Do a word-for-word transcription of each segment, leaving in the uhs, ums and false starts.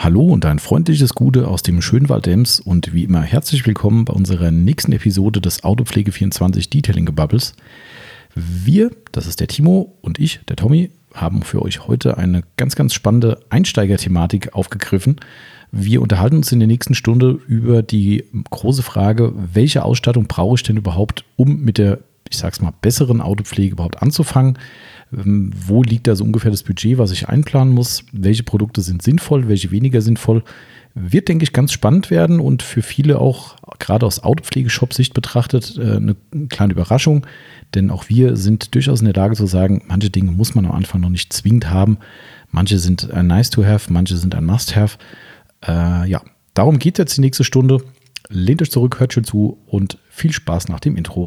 Hallo und ein freundliches Gute aus dem Schönwald Ems und wie immer herzlich willkommen bei unserer nächsten Episode des Autopflege vierundzwanzig Detailing Gebubbles. Wir, das ist der Timo und ich, der Tommy, haben für euch heute eine ganz, ganz spannende Einsteigerthematik aufgegriffen. Wir unterhalten uns in der nächsten Stunde über die große Frage, welche Ausstattung brauche ich denn überhaupt, um mit der, ich sag's mal, besseren Autopflege überhaupt anzufangen? Wo liegt da so ungefähr das Budget, was ich einplanen muss? Welche Produkte sind sinnvoll, welche weniger sinnvoll? Wird, denke ich, ganz spannend werden und für viele auch, gerade aus Autopflegeshop-Sicht betrachtet, eine kleine Überraschung. Denn auch wir sind durchaus in der Lage zu sagen, manche Dinge muss man am Anfang noch nicht zwingend haben. Manche sind ein nice to have, manche sind ein must have. Äh, ja, darum geht jetzt die nächste Stunde. Lehnt euch zurück, hört schön zu und viel Spaß nach dem Intro.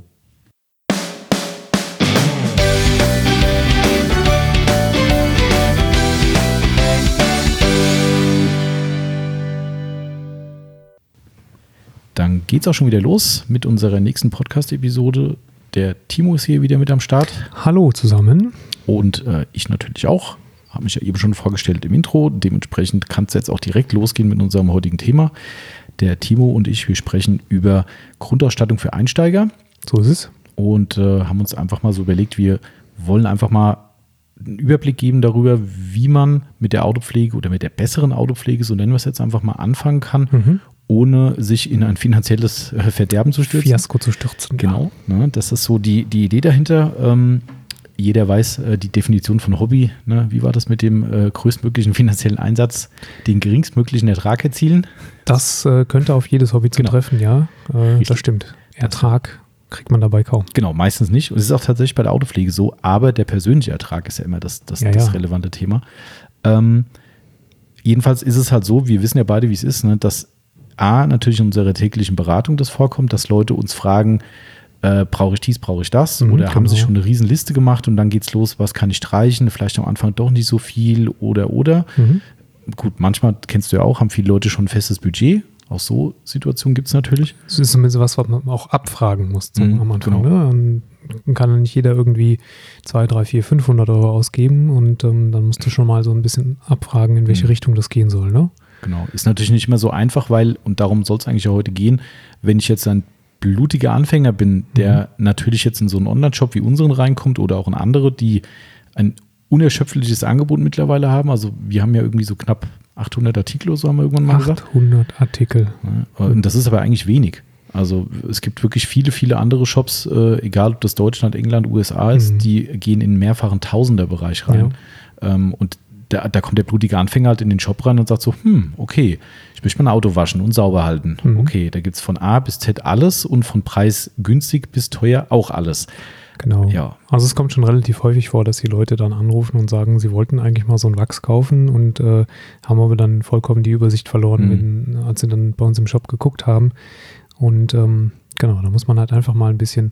Dann geht es auch schon wieder los mit unserer nächsten Podcast-Episode. Der Timo ist hier wieder mit am Start. Hallo zusammen. Und äh, ich natürlich auch. Habe mich ja eben schon vorgestellt im Intro. Dementsprechend kann es jetzt auch direkt losgehen mit unserem heutigen Thema. Der Timo und ich, wir sprechen über Grundausstattung für Einsteiger. So ist es. Und äh, haben uns einfach mal so überlegt, wir wollen einfach mal einen Überblick geben darüber, wie man mit der Autopflege oder mit der besseren Autopflege, so nennen wir es jetzt einfach mal, anfangen kann, mhm. ohne sich in ein finanzielles Verderben zu stürzen. Fiasko zu stürzen. Genau, ne, das ist so die, die Idee dahinter. Ähm, jeder weiß äh, die Definition von Hobby. Ne? Wie war das mit dem äh, größtmöglichen finanziellen Einsatz, den geringstmöglichen Ertrag erzielen? Das äh, könnte auf jedes Hobby zutreffen, genau. ja. Äh, das stimmt. Ertrag kriegt man dabei kaum. Genau, meistens nicht. Und es ist auch tatsächlich bei der Autopflege so, aber der persönliche Ertrag ist ja immer das, das, ja, das ja. relevante Thema. Ähm, jedenfalls ist es halt so, wir wissen ja beide, wie es ist, ne, dass A, natürlich in unserer täglichen Beratung das vorkommt, dass Leute uns fragen, äh, brauche ich dies, brauche ich das? Mhm, oder genau. haben sich schon eine Riesenliste gemacht und dann geht's los, was kann ich streichen? Vielleicht am Anfang doch nicht so viel oder, oder. Mhm. Gut, manchmal, kennst du ja auch, haben viele Leute schon ein festes Budget. Auch so Situationen gibt es natürlich. Das ist zumindest was, was man auch abfragen muss zum, mhm, am Anfang. Genau. Ne? Und dann kann ja nicht jeder irgendwie zwei, drei, vier, fünfhundert Euro ausgeben und ähm, dann musst du schon mal so ein bisschen abfragen, in welche mhm. Richtung das gehen soll, ne? Genau, ist natürlich nicht immer so einfach, weil, und darum soll es eigentlich auch heute gehen, wenn ich jetzt ein blutiger Anfänger bin, der mhm. natürlich jetzt in so einen Online-Shop wie unseren reinkommt oder auch in andere, die ein unerschöpfliches Angebot mittlerweile haben. Also wir haben ja irgendwie so knapp achthundert Artikel oder so, haben wir irgendwann mal gesagt. achthundert Artikel. Ja, und das ist aber eigentlich wenig. Also es gibt wirklich viele, viele andere Shops, äh, egal ob das Deutschland, England, U S A ist, mhm. die gehen in einen mehrfachen Tausender-Bereich rein. Ja. Ähm, und Da, da kommt der blutige Anfänger halt in den Shop rein und sagt so, hm, okay, ich möchte mein Auto waschen und sauber halten. Mhm. Okay, da gibt es von A bis Z alles und von Preis günstig bis teuer auch alles. Genau. Ja. Also es kommt schon relativ häufig vor, dass die Leute dann anrufen und sagen, sie wollten eigentlich mal so einen Wachs kaufen und äh, haben aber dann vollkommen die Übersicht verloren, mhm. wenn, als sie dann bei uns im Shop geguckt haben. Und ähm, genau, da muss man halt einfach mal ein bisschen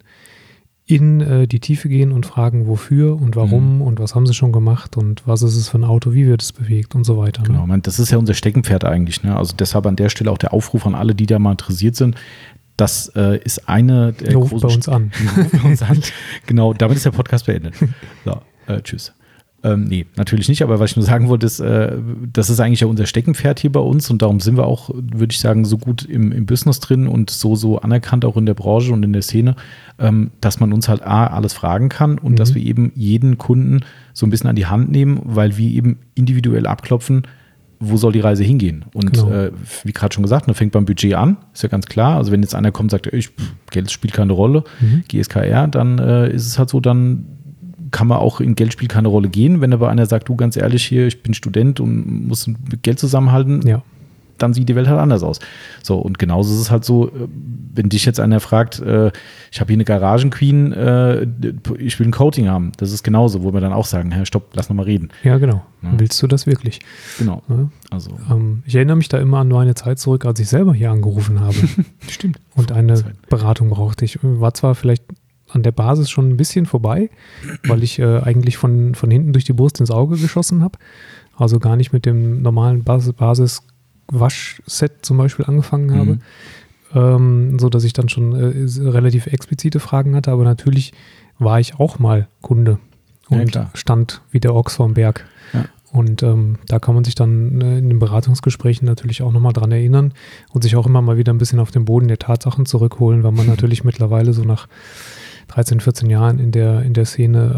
in äh, die Tiefe gehen und fragen, wofür und warum mhm. und was haben sie schon gemacht und was ist es für ein Auto, wie wird es bewegt und so weiter. Ne? Genau, man, das ist ja unser Steckenpferd eigentlich. Ne? Also deshalb an der Stelle auch der Aufruf an alle, die da mal interessiert sind. Das äh, ist eine der Ruf großen... bei uns an. Ruf bei uns an. Genau, damit ist der Podcast beendet. So, äh, tschüss. Ähm, nee, natürlich nicht, aber was ich nur sagen wollte, ist, äh, das ist eigentlich ja unser Steckenpferd hier bei uns und darum sind wir auch, würde ich sagen, so gut im, im Business drin und so, so anerkannt auch in der Branche und in der Szene, ähm, dass man uns halt A, alles fragen kann und mhm. dass wir eben jeden Kunden so ein bisschen an die Hand nehmen, weil wir eben individuell abklopfen, wo soll die Reise hingehen? Und genau. äh, wie gerade schon gesagt, man fängt beim Budget an, ist ja ganz klar. Also wenn jetzt einer kommt und sagt, ich, Geld spielt keine Rolle, mhm. G S K R, dann äh, ist es halt so, dann kann man auch in Geld spielt keine Rolle gehen. Wenn aber einer sagt, du ganz ehrlich hier, ich bin Student und muss Geld zusammenhalten, ja. dann sieht die Welt halt anders aus. So, und genauso ist es halt so, wenn dich jetzt einer fragt, äh, ich habe hier eine Garagenqueen, äh, ich will ein Coating haben. Das ist genauso, wo wir dann auch sagen, Herr, stopp, lass noch mal reden. Ja, genau. Ja. Willst du das wirklich? Genau. Ja. Also. Ähm, ich erinnere mich da immer an nur eine Zeit zurück, als ich selber hier angerufen habe. Stimmt. Und eine Beratung brauchte. Ich war zwar vielleicht an der Basis schon ein bisschen vorbei, weil ich äh, eigentlich von, von hinten durch die Brust ins Auge geschossen habe. Also gar nicht mit dem normalen Basis, Basis-Waschset zum Beispiel angefangen habe. Mhm. Ähm, so dass ich dann schon äh, relativ explizite Fragen hatte. Aber natürlich war ich auch mal Kunde und ja, stand wie der Ochs vorm Berg. Ja. Und ähm, da kann man sich dann äh, in den Beratungsgesprächen natürlich auch nochmal dran erinnern und sich auch immer mal wieder ein bisschen auf den Boden der Tatsachen zurückholen, weil man natürlich mittlerweile so nach dreizehn, vierzehn Jahren in der, in der Szene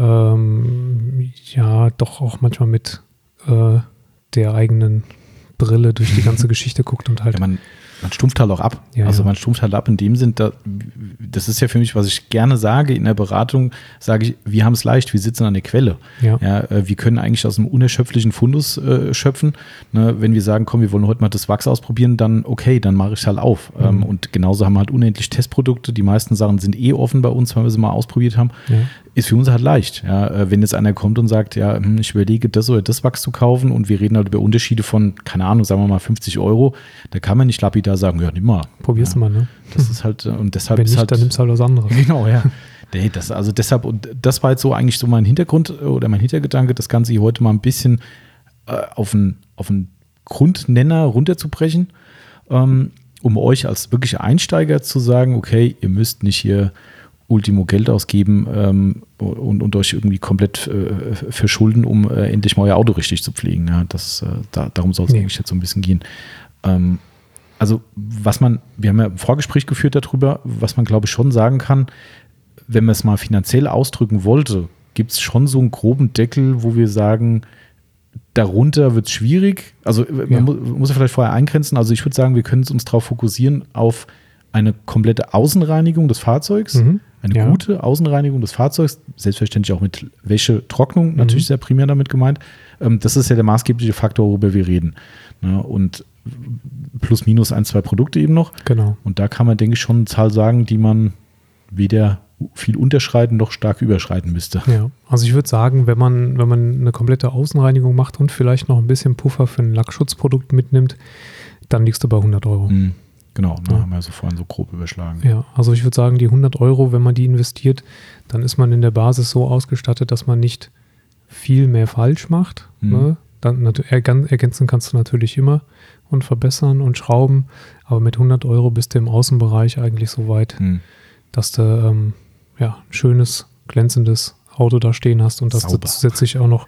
ähm, ja doch auch manchmal mit äh, der eigenen Brille durch die ganze Geschichte guckt und halt. Ja, man, man stumpft halt auch ab. Ja, also ja. man stumpft halt ab in dem Sinn, da, das ist ja für mich, was ich gerne sage in der Beratung, sage ich, wir haben es leicht, wir sitzen an der Quelle. Ja. Ja, wir können eigentlich aus einem unerschöpflichen Fundus äh, schöpfen. Ne, wenn wir sagen, komm, wir wollen heute mal das Wachs ausprobieren, dann okay, dann mache ich es halt auf. Mhm. Ähm, und genauso haben wir halt unendlich Testprodukte. Die meisten Sachen sind eh offen bei uns, weil wir sie mal ausprobiert haben. Ja. Ist für uns halt leicht. Ja, wenn jetzt einer kommt und sagt, ja, ich überlege, das oder das Wachs zu kaufen und wir reden halt über Unterschiede von, keine Ahnung, sagen wir mal fünfzig Euro, da kann man nicht lapidar sagen, ja, nimm mal. Probier's ja, mal, ne? Das ist halt, und deshalb Wenn ist nicht, halt, dann nimmst du halt was anderes. Genau, ja. Nee, das, also deshalb, und das war jetzt so eigentlich so mein Hintergrund oder mein Hintergedanke, das Ganze hier heute mal ein bisschen äh, auf einen auf einen Grundnenner runterzubrechen, ähm, um euch als wirkliche Einsteiger zu sagen, okay, ihr müsst nicht hier Ultimo Geld ausgeben ähm, und, und euch irgendwie komplett äh, verschulden, um äh, endlich mal euer Auto richtig zu pflegen. Ja, das, äh, da, darum soll es Nee. eigentlich jetzt so ein bisschen gehen. Ähm, also was man, wir haben ja ein Vorgespräch geführt darüber, was man glaube ich schon sagen kann, wenn man es mal finanziell ausdrücken wollte, gibt es schon so einen groben Deckel, wo wir sagen, darunter wird es schwierig. Also man Ja. mu muss ja vielleicht vorher eingrenzen. Also ich würde sagen, wir können uns darauf fokussieren auf eine komplette Außenreinigung des Fahrzeugs, Mhm. eine Ja. gute Außenreinigung des Fahrzeugs, selbstverständlich auch mit Wäsche, Trocknung, natürlich Mhm. sehr primär damit gemeint. Ähm, das ist ja der maßgebliche Faktor, worüber wir reden. Ne? Und plus minus ein, zwei Produkte eben noch. Genau. Und da kann man, denke ich, schon eine Zahl sagen, die man weder viel unterschreiten noch stark überschreiten müsste. Ja, also ich würde sagen, wenn man, wenn man eine komplette Außenreinigung macht und vielleicht noch ein bisschen Puffer für ein Lackschutzprodukt mitnimmt, dann liegst du bei hundert Euro. Mhm. Genau, ne, Ja. haben wir so vorhin so grob überschlagen. Ja, also ich würde sagen, die hundert Euro, wenn man die investiert, dann ist man in der Basis so ausgestattet, dass man nicht viel mehr falsch macht. Mhm. Ne? Dann nat- ergan- ergänzen kannst du natürlich immer und verbessern und schrauben, aber mit hundert Euro bist du im Außenbereich eigentlich so weit, Mhm. dass du ähm, ja, ein schönes, glänzendes Auto da stehen hast und dass Sauber. du zusätzlich auch noch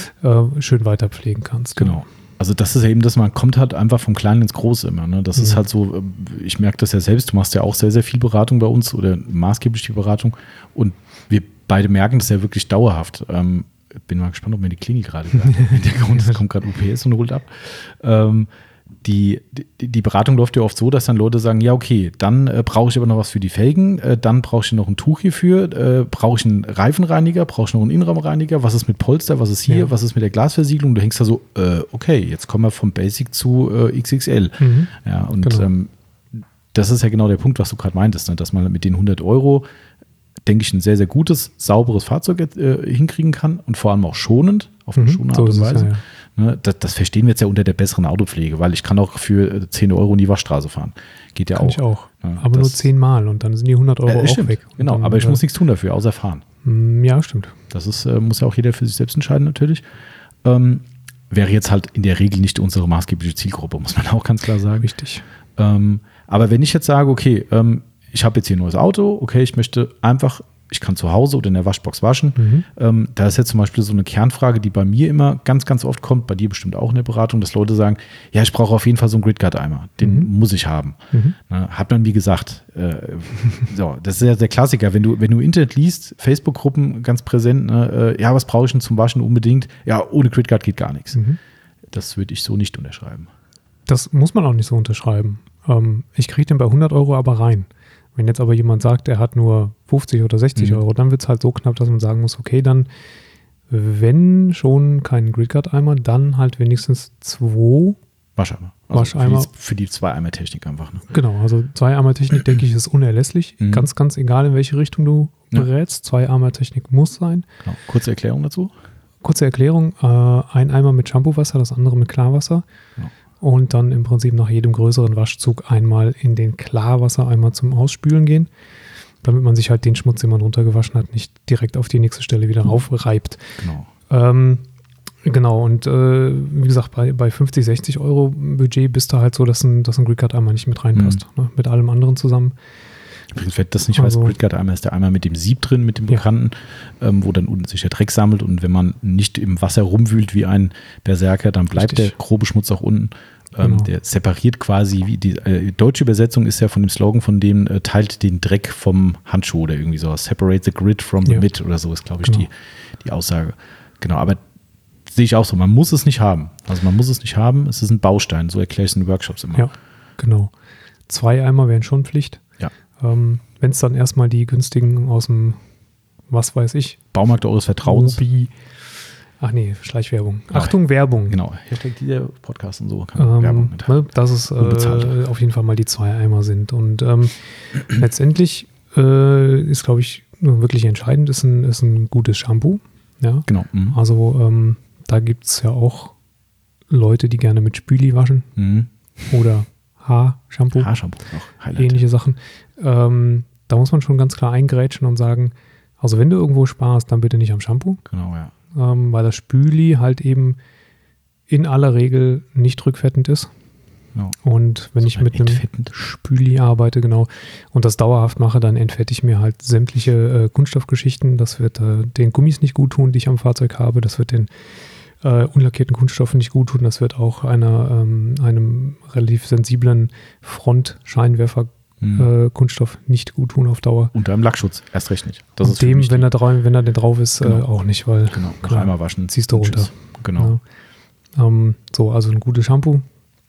äh, schön weiter pflegen kannst. Genau. Also das ist ja eben das, man kommt halt einfach vom Kleinen ins Große immer. Ne? Das Mhm. ist halt so, ich merke das ja selbst, du machst ja auch sehr, sehr viel Beratung bei uns oder maßgeblich die Beratung und wir beide merken das ja wirklich dauerhaft. Ähm, bin mal gespannt, ob mir die Klingel gerade im Hintergrund, es kommt gerade U P S und holt ab. Ähm, Die, die, die Beratung läuft ja oft so, dass dann Leute sagen, ja okay, dann äh, brauche ich aber noch was für die Felgen, äh, dann brauche ich noch ein Tuch hierfür, äh, brauche ich einen Reifenreiniger, brauche ich noch einen Innenraumreiniger, was ist mit Polster, was ist hier, Ja. was ist mit der Glasversiegelung, du hängst da so, äh, okay, jetzt kommen wir vom Basic zu äh, X X L. Mhm. Ja, und Genau. ähm, das ist ja genau der Punkt, was du gerade meintest, ne? Dass man mit den hundert Euro, denke ich, ein sehr, sehr gutes, sauberes Fahrzeug äh, hinkriegen kann und vor allem auch schonend, auf eine Mhm, schonende so Art ist und es, Weise. ja, ja. Ne, das, das verstehen wir jetzt ja unter der besseren Autopflege, weil ich kann auch für äh, zehn Euro in die Waschstraße fahren. Geht ja Kann auch. ich auch. Ja, aber das- nur zehnmal und dann sind die hundert Euro Äh, auch stimmt, weg. Und genau, dann, aber ich äh, muss nichts tun dafür, außer fahren. mm, Ja, stimmt. Das ist, äh, muss ja auch jeder für sich selbst entscheiden natürlich. Ähm, wäre jetzt halt in der Regel nicht unsere maßgebliche Zielgruppe, muss man auch ganz klar sagen. Richtig. Ähm, aber wenn ich jetzt sage, okay, ähm, ich habe jetzt hier ein neues Auto, okay, ich möchte einfach, ich kann zu Hause oder in der Waschbox waschen. Mhm. Ähm, da ist jetzt zum Beispiel so eine Kernfrage, die bei mir immer ganz, ganz oft kommt, bei dir bestimmt auch in der Beratung, dass Leute sagen, ja, ich brauche auf jeden Fall so einen Gridguard-Eimer, den Mhm. muss ich haben. Mhm. Ne, hat man wie gesagt, äh, so, das ist ja der Klassiker, wenn du, wenn du Internet liest, Facebook-Gruppen ganz präsent, ne, äh, ja, was brauche ich denn zum Waschen unbedingt? Ja, ohne Gridguard geht gar nichts. Mhm. Das würde ich so nicht unterschreiben. Das muss man auch nicht so unterschreiben. Ähm, ich kriege den bei hundert Euro aber rein. Wenn jetzt aber jemand sagt, er hat nur fünfzig oder sechzig Mhm. Euro, dann wird es halt so knapp, dass man sagen muss, okay, dann, wenn schon kein Gridguard-Eimer, dann halt wenigstens zwei. Wascheimer. Wascheimer. Für die, für die Zwei-Eimer-Technik einfach. Ne? Genau, also Zwei-Eimer-Technik, denke ich, ist unerlässlich. Mhm. Ganz, ganz egal, in welche Richtung du Ja. berätst. Zwei-Eimer-Technik muss sein. Genau. Kurze Erklärung dazu. Kurze Erklärung, äh, ein Eimer mit Shampoo-Wasser, das andere mit Klarwasser. Genau. Und dann im Prinzip nach jedem größeren Waschzug einmal in den Klarwassereimer zum Ausspülen gehen, damit man sich halt den Schmutz, den man runtergewaschen hat, nicht direkt auf die nächste Stelle wieder raufreibt. Genau. Ähm, genau, und äh, wie gesagt, bei, bei fünfzig, sechzig Euro Budget bist du halt so, dass ein, dass ein Gridguard-Eimer nicht mit reinpasst. Ne? Mit allem anderen zusammen. Übrigens, wer das nicht Also- weiß, Gridguard-Eimer ist der Eimer mit dem Sieb drin, mit dem Ja. bekannten, ähm, wo dann unten sich der Dreck sammelt und wenn man nicht im Wasser rumwühlt wie ein Berserker, dann bleibt Richtig. der grobe Schmutz auch unten. Ähm, Genau. Der separiert quasi, wie die äh, deutsche Übersetzung ist ja von dem Slogan von dem, äh, teilt den Dreck vom Handschuh oder irgendwie sowas. Separate the grit from the Ja. mitt oder so ist, glaube ich, Genau. die, die Aussage. Genau, aber sehe ich auch so, man muss es nicht haben. Also man muss es nicht haben, es ist ein Baustein, so erkläre ich es in den Workshops immer. Ja, genau. Zwei Eimer wären schon Pflicht. Ja. Ähm, Wenn es dann erstmal die günstigen aus dem, was weiß ich, Baumarkt eures Vertrauens. Mobi, ach nee, Schleichwerbung. Genau. Achtung, Werbung. Genau, Hashtag dieser Podcast und so kann Ähm, Werbung mit. ne, dass es äh, Unbezahlt. auf jeden Fall mal die zwei Eimer sind. Und ähm, letztendlich äh, ist, glaube ich, wirklich entscheidend, ist ein, ist ein gutes Shampoo. Ja? Genau. Mhm. Also ähm, da gibt es ja auch Leute, die gerne mit Spüli waschen Mhm. oder Haarshampoo, Haarshampoo noch. Highlight. ähnliche Sachen. Ähm, da muss man schon ganz klar eingrätschen und sagen, also wenn du irgendwo sparst, dann bitte nicht am Shampoo, Genau, ja. ähm, weil das Spüli halt eben in aller Regel nicht rückfettend ist. Genau. Und wenn So ich ein mit einem entfettend. Spüli arbeite, genau, und das dauerhaft mache, dann entfette ich mir halt sämtliche äh, Kunststoffgeschichten. Das wird äh, den Gummis nicht gut tun, die ich am Fahrzeug habe. Das wird den äh, unlackierten Kunststoffen nicht gut tun. Das wird auch einer, ähm, einem relativ sensiblen Frontscheinwerfer Mhm. äh, Kunststoff nicht gut tun auf Dauer. Unter einem Lackschutz erst recht nicht. Das und ist für dem, mich wenn die- er, drauf, wenn er denn drauf ist, äh, Genau. auch nicht, weil Genau, noch klar, einmal waschen. ziehst du und runter. tschüss. Genau, Ja. Ähm, so, also ein gutes Shampoo,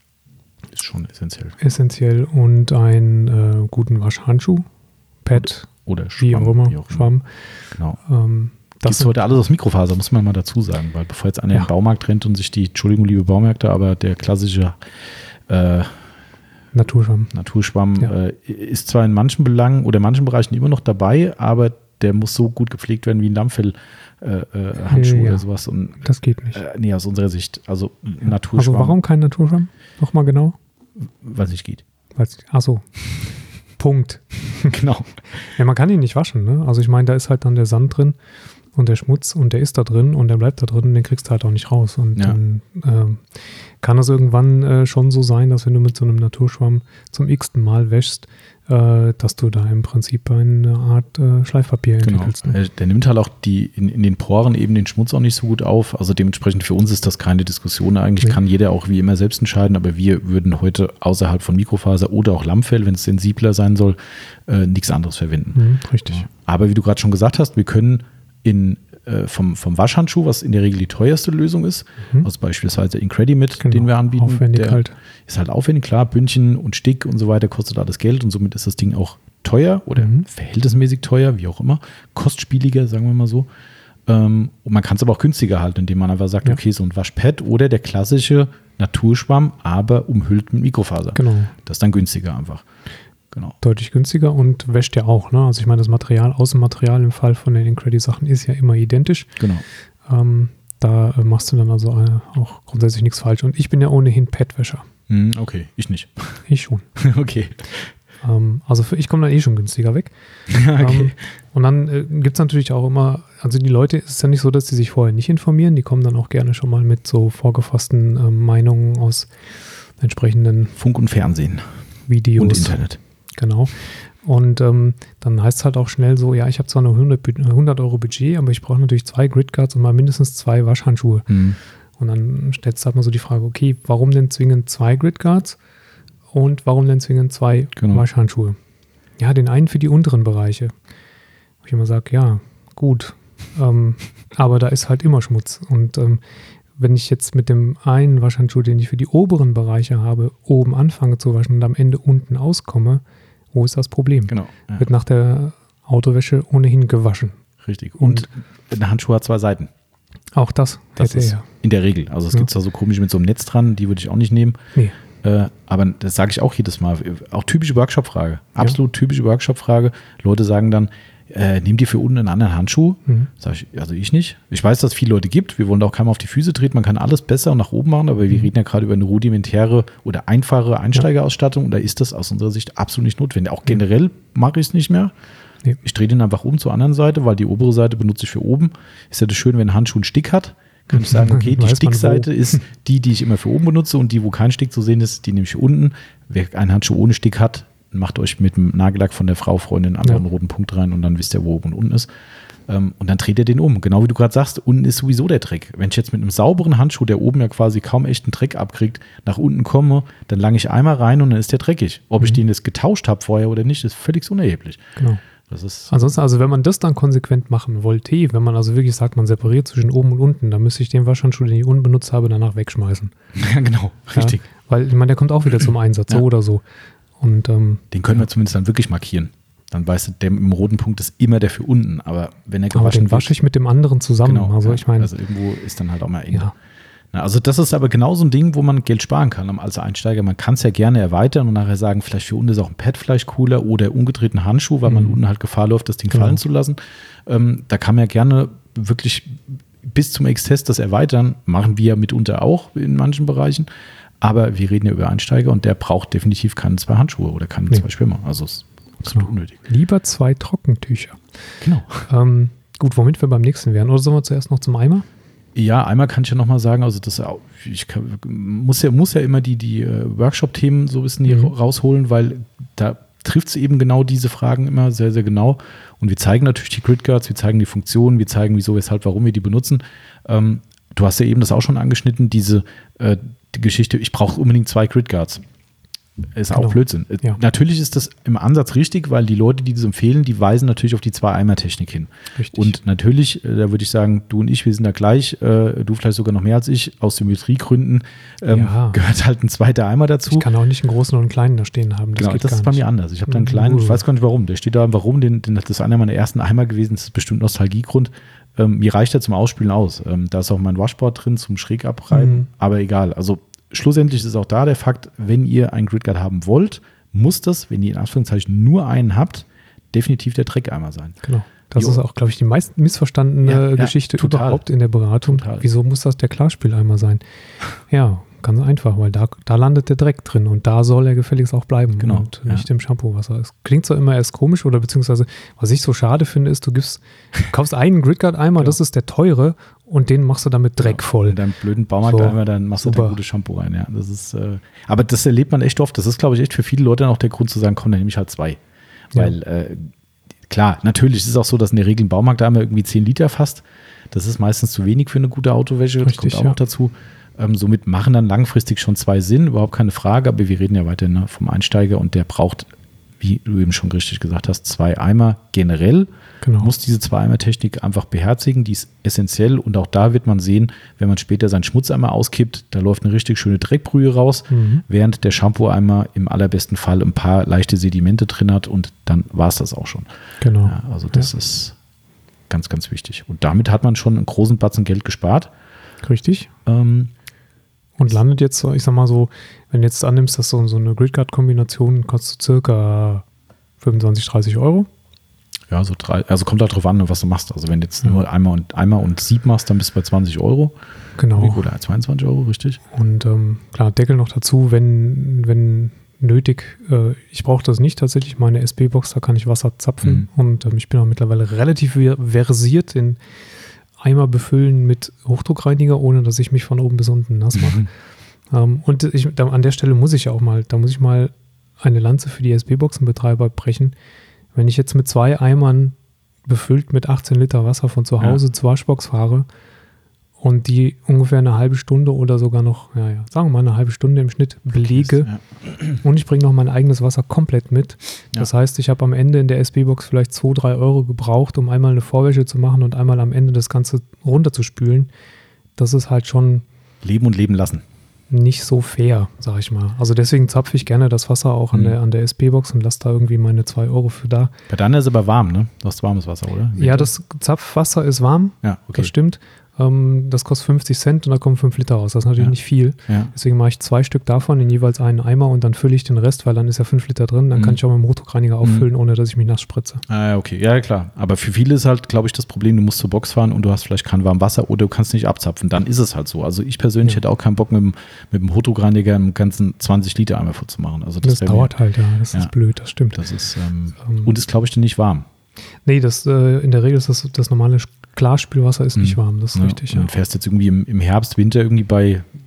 ist schon essentiell. essentiell, und einen äh, guten Waschhandschuh, Pad, Oder wie auch immer, Schwamm. Genau. Ähm, Das das ist heute alles aus Mikrofaser, muss man mal dazu sagen, weil bevor jetzt einer Ja. im Baumarkt rennt und sich die, Entschuldigung, liebe Baumärkte, aber der klassische äh, Naturschwamm. Naturschwamm Ja. äh, ist zwar in manchen Belangen oder in manchen Bereichen immer noch dabei, aber der muss so gut gepflegt werden wie ein Lammfell äh, äh, Handschuh Ja. oder sowas. Und Das geht nicht. äh, nee, aus unserer Sicht, also Also Naturschwamm, warum kein Naturschwamm? Nochmal genau. weil es nicht geht. Achso. Punkt. Genau. Ja, man kann ihn nicht waschen, ne? Also ich meine, da ist halt dann der Sand drin und der Schmutz und der ist da drin und der bleibt da drin und den kriegst du halt auch nicht raus. Und Ja. dann ähm, kann es irgendwann äh, schon so sein, dass wenn du mit so einem Naturschwamm zum x-ten Mal wäschst, äh, dass du da im Prinzip eine Art äh, Schleifpapier Genau. entwickelst. Ne? Äh, Der nimmt halt auch die in, in den Poren eben den Schmutz auch nicht so gut auf. Also dementsprechend für uns ist das keine Diskussion. Eigentlich Nee. kann jeder auch wie immer selbst entscheiden, aber wir würden heute außerhalb von Mikrofaser oder auch Lammfell, wenn es sensibler sein soll, äh, nichts anderes verwenden. Mhm, richtig. Ja. Aber wie du gerade schon gesagt hast, wir können in, äh, vom, vom Waschhandschuh, was in der Regel die teuerste Lösung ist, Mhm. also beispielsweise Incredimit, Genau. den wir anbieten, Aufwendig der halt. ist halt aufwendig, klar, Bündchen und Stick und so weiter kostet alles Geld und somit ist das Ding auch teuer oder Mhm. verhältnismäßig teuer, wie auch immer, kostspieliger, sagen wir mal so. Ähm, und man kann es aber auch günstiger halten, indem man einfach sagt, Ja. okay, so ein Waschpad oder der klassische Naturschwamm, aber umhüllt mit Mikrofaser. Genau. Das ist dann günstiger einfach. Genau. Deutlich günstiger und wäscht ja auch. Ne? Also ich meine, das Material, Außenmaterial im Fall von den Incredi-Sachen ist ja immer identisch. Genau. Ähm, da äh, machst du dann also äh, auch grundsätzlich nichts falsch. Und ich bin ja ohnehin Padwäscher. Hm, okay, ich nicht. Ich schon. Okay. Ähm, also für ich komme dann eh schon günstiger weg. okay. Ähm, und dann äh, gibt es natürlich auch immer, also die Leute, es ist ja nicht so, dass sie sich vorher nicht informieren. Die kommen dann auch gerne schon mal mit so vorgefassten äh, Meinungen aus entsprechenden Funk und Fernsehen Videos. und Internet. Genau. Und ähm, dann heißt es halt auch schnell so, ja, ich habe zwar nur hundert, Bu- hundert Euro Budget, aber ich brauche natürlich zwei Gridguards und mal mindestens zwei Waschhandschuhe. Hm. Und dann stellt halt mal so die Frage, okay, warum denn zwingend zwei Gridguards und warum denn zwingend zwei Genau. Waschhandschuhe? Ja, den einen für die unteren Bereiche. Wo ich immer sage, ja, gut, ähm, aber da ist halt immer Schmutz. Und ähm, wenn ich jetzt mit dem einen Waschhandschuh, den ich für die oberen Bereiche habe, oben anfange zu waschen und am Ende unten auskomme, wo ist das Problem? Genau. Ja. Wird nach der Autowäsche ohnehin gewaschen. Richtig. Und, ein Handschuh hat zwei Seiten. Auch das, Das hätte ist er. in der Regel. Also es Ja. gibt da so komisch mit so einem Netz dran, die würde ich auch nicht nehmen. Nee. Äh, aber das sage ich auch jedes Mal. Auch typische Workshop-Frage. Absolut typische Workshop-Frage. Leute sagen dann, äh, nimm dir für unten einen anderen Handschuh. Mhm. Sag ich, also ich nicht. Ich weiß, dass es viele Leute gibt. Wir wollen da auch keinem auf die Füße treten. Man kann alles besser und nach oben machen, aber wir Mhm. reden ja gerade über eine rudimentäre oder einfache Einsteigerausstattung und da ist das aus unserer Sicht absolut nicht notwendig. Auch generell mache ich es nicht mehr. Nee. Ich drehe den einfach um zur anderen Seite, weil die obere Seite benutze ich für oben. Ist ja das schön, wenn ein Handschuh einen Stick hat. Kann ich sagen, okay, die Weiß man Stickseite wo. ist die, die ich immer für oben benutze und die, wo kein Stick zu sehen ist, die nehme ich für unten. Wer einen Handschuh ohne Stick hat, macht euch mit dem Nagellack von der Frau, Freundin einfach Ja. einen roten Punkt rein und dann wisst ihr, wo oben und unten ist. Ähm, und dann dreht ihr den um. Genau wie du gerade sagst, unten ist sowieso der Dreck. Wenn ich jetzt mit einem sauberen Handschuh, der oben ja quasi kaum echten Dreck abkriegt, nach unten komme, dann lange ich einmal rein und dann ist der dreckig. Ob ich Mhm. den jetzt getauscht habe vorher oder nicht, ist völlig unerheblich. Genau. Das ist Ansonsten, also wenn man das dann konsequent machen wollte, wenn man also wirklich sagt, man separiert zwischen oben und unten, dann müsste ich den Waschhandschuh, den ich unten benutzt habe, danach wegschmeißen. ja, genau, richtig. Ja, weil, ich meine, der kommt auch wieder zum Einsatz, Ja. so oder so. Und ähm, Den können wir zumindest dann wirklich markieren. Dann weißt du, der im roten Punkt ist immer der für unten. Aber wenn er aber gewaschen den wasche ich mit dem anderen zusammen. Genau, also ja. ich meine, Also irgendwo ist dann halt auch mal eng. ja, Na, also das ist aber genau so ein Ding, wo man Geld sparen kann als Einsteiger. Man kann es ja gerne erweitern und nachher sagen, vielleicht für unten ist auch ein Pad vielleicht cooler oder umgedrehten Handschuh, weil man Mhm. unten halt Gefahr läuft, das Ding Genau. fallen zu lassen. Ähm, da kann man ja gerne wirklich bis zum Exzess das erweitern. Machen wir ja mitunter auch in manchen Bereichen. Aber wir reden ja über Einsteiger und der braucht definitiv keine zwei Handschuhe oder keine Nee. zwei Schwimmer. Also es ist absolut Genau. unnötig. lieber zwei Trockentücher. Genau. Ähm, gut, womit wir beim nächsten wären. Oder sollen wir zuerst noch zum Eimer? Ja, einmal kann ich ja nochmal sagen, also das auch- ich kann, muss, ja, muss ja immer die, die äh, Workshop-Themen so ein bisschen hier Mhm. rausholen, weil da trifft es eben genau diese Fragen immer sehr, sehr genau. Und wir zeigen natürlich die Grid Guards, wir zeigen die Funktionen, wir zeigen, wieso, weshalb, warum wir die benutzen. Ähm, du hast ja eben das auch schon angeschnitten, diese äh, die Geschichte, ich brauche unbedingt zwei Grid Guards. Ist Genau. auch Blödsinn. Äh, Ja. Natürlich ist das im Ansatz richtig, weil die Leute, die das empfehlen, die weisen natürlich auf die Zwei-Eimer-Technik hin. Richtig. Und natürlich, äh, da würde ich sagen, du und ich, wir sind da gleich, äh, du vielleicht sogar noch mehr als ich, aus Symmetriegründen ähm, Ja. gehört halt ein zweiter Eimer dazu. Ich kann auch nicht einen großen und einen kleinen da stehen haben. Das genau, geht das gar ist bei nicht. mir anders. Ich habe da einen kleinen, Uh. ich weiß gar nicht warum, der steht da, warum, den, den, das ist einer meiner ersten Eimer gewesen, das ist bestimmt Nostalgiegrund. Ähm, mir reicht der zum Ausspülen aus. Ähm, da ist auch mein Washboard drin zum schräg abreiben, Mhm. aber egal. Also schlussendlich ist auch da der Fakt, wenn ihr einen Grid Guard haben wollt, muss das, wenn ihr in Anführungszeichen nur einen habt, definitiv der Dreckeimer sein. Genau. Das Jo. ist auch, glaube ich, die meist missverstandene Ja, ja, Geschichte total. überhaupt in der Beratung. Total. Wieso muss das der Klarspieleimer sein? Ja, ganz einfach, weil da, da landet der Dreck drin und da soll er gefälligst auch bleiben Genau, und ja. nicht im Shampoo-Wasser. Es klingt zwar immer erst komisch oder beziehungsweise, was ich so schade finde, ist, du gibst, du kaufst einen Gridguard-Eimer, Genau. das ist der teure und den machst du damit Dreck voll. In deinem blöden Baumarkteimer, So, dann machst du da super. gutes Shampoo rein. Ja. Das ist, äh, aber das erlebt man echt oft. Das ist, glaube ich, echt für viele Leute dann auch der Grund zu sagen, komm, dann nehme ich halt zwei. Ja. Weil, äh, klar, natürlich ist es auch so, dass in der Regel ein Baumarkteimer irgendwie zehn Liter fasst. Das ist meistens zu wenig für eine gute Autowäsche. Das Richtig, kommt auch ja. noch dazu. Ähm, somit machen dann langfristig schon zwei Sinn, überhaupt keine Frage. Aber wir reden ja weiter ne, vom Einsteiger und der braucht, wie du eben schon richtig gesagt hast, zwei Eimer generell. Genau. Muss diese Zwei-Eimer-Technik einfach beherzigen, die ist essentiell und auch da wird man sehen, wenn man später seinen Schmutzeimer auskippt, da läuft eine richtig schöne Dreckbrühe raus, Mhm. während der Shampoo-Eimer im allerbesten Fall ein paar leichte Sedimente drin hat und dann war es das auch schon. Genau. Ja, also das ist ganz, ganz wichtig. Und damit hat man schon einen großen Batzen Geld gespart. Richtig. Ähm, Und landet jetzt, so, ich sag mal so, wenn du jetzt annimmst, dass so, so eine Gridguard-Kombination kostet circa fünfundzwanzig, dreißig Euro. ja, so drei, also kommt halt drauf an, was du machst. Also wenn du jetzt Ja. nur Eimer und, Eimer und Sieb machst, dann bist du bei zwanzig Euro. Genau. Oder zweiundzwanzig Euro, richtig? Und ähm, klar, Deckel noch dazu, wenn, wenn nötig. Äh, ich brauche das nicht tatsächlich. Meine S B-Box, da kann ich Wasser zapfen. Mhm. Und ähm, ich bin auch mittlerweile relativ ver- versiert in Eimer befüllen mit Hochdruckreiniger, ohne dass ich mich von oben bis unten nass mache. Mhm. Ähm, und ich, da, an der Stelle muss ich ja auch mal, da muss ich mal eine Lanze für die S B-Boxenbetreiber brechen. Wenn ich jetzt mit zwei Eimern befüllt mit achtzehn Liter Wasser von zu Hause Ja. zur Waschbox fahre und die ungefähr eine halbe Stunde oder sogar noch, ja, ja, sagen wir mal eine halbe Stunde im Schnitt belege Ja. und ich bringe noch mein eigenes Wasser komplett mit. Ja. Das heißt, ich habe am Ende in der S B-Box vielleicht zwei, drei Euro gebraucht, um einmal eine Vorwäsche zu machen und einmal am Ende das Ganze runterzuspülen. Das ist halt schon Leben und leben lassen. nicht so fair, sag ich mal. Also deswegen zapfe ich gerne das Wasser auch an Mhm. der, an der S B-Box und lasse da irgendwie meine zwei Euro für da. Bei deiner ist aber warm, ne? Du hast warmes Wasser, oder? Ja, das Zapfwasser ist warm, Ja, okay. das stimmt. Ähm, das kostet fünfzig Cent und da kommen fünf Liter raus. Das ist natürlich Ja. nicht viel. Ja. Deswegen mache ich zwei Stück davon in jeweils einen Eimer und dann fülle ich den Rest, weil dann ist ja fünf Liter drin. Dann Mhm. kann ich auch mit dem Hochdruckreiniger auffüllen, ohne dass ich mich nass spritze. Ah, okay. Ja, klar. Aber für viele ist halt, glaube ich, das Problem, du musst zur Box fahren und du hast vielleicht kein warmes Wasser oder du kannst nicht abzapfen. Dann ist es halt so. Also ich persönlich Ja. hätte auch keinen Bock, mit dem, mit dem Hochdruckreiniger einen ganzen zwanzig Liter Eimer voll zu machen. Also das, Das, wär dauert halt, ja. Das Ja. ist blöd, das stimmt. Mir, das ist, ähm, Ähm, und ist, glaube ich, dann nicht warm. Nee, das, äh, in der Regel ist das, das normale Klarspülwasser ist nicht Mhm. warm, das ist Ja, richtig. und Ja. dann fährst du jetzt irgendwie im, im Herbst, Winter irgendwie bei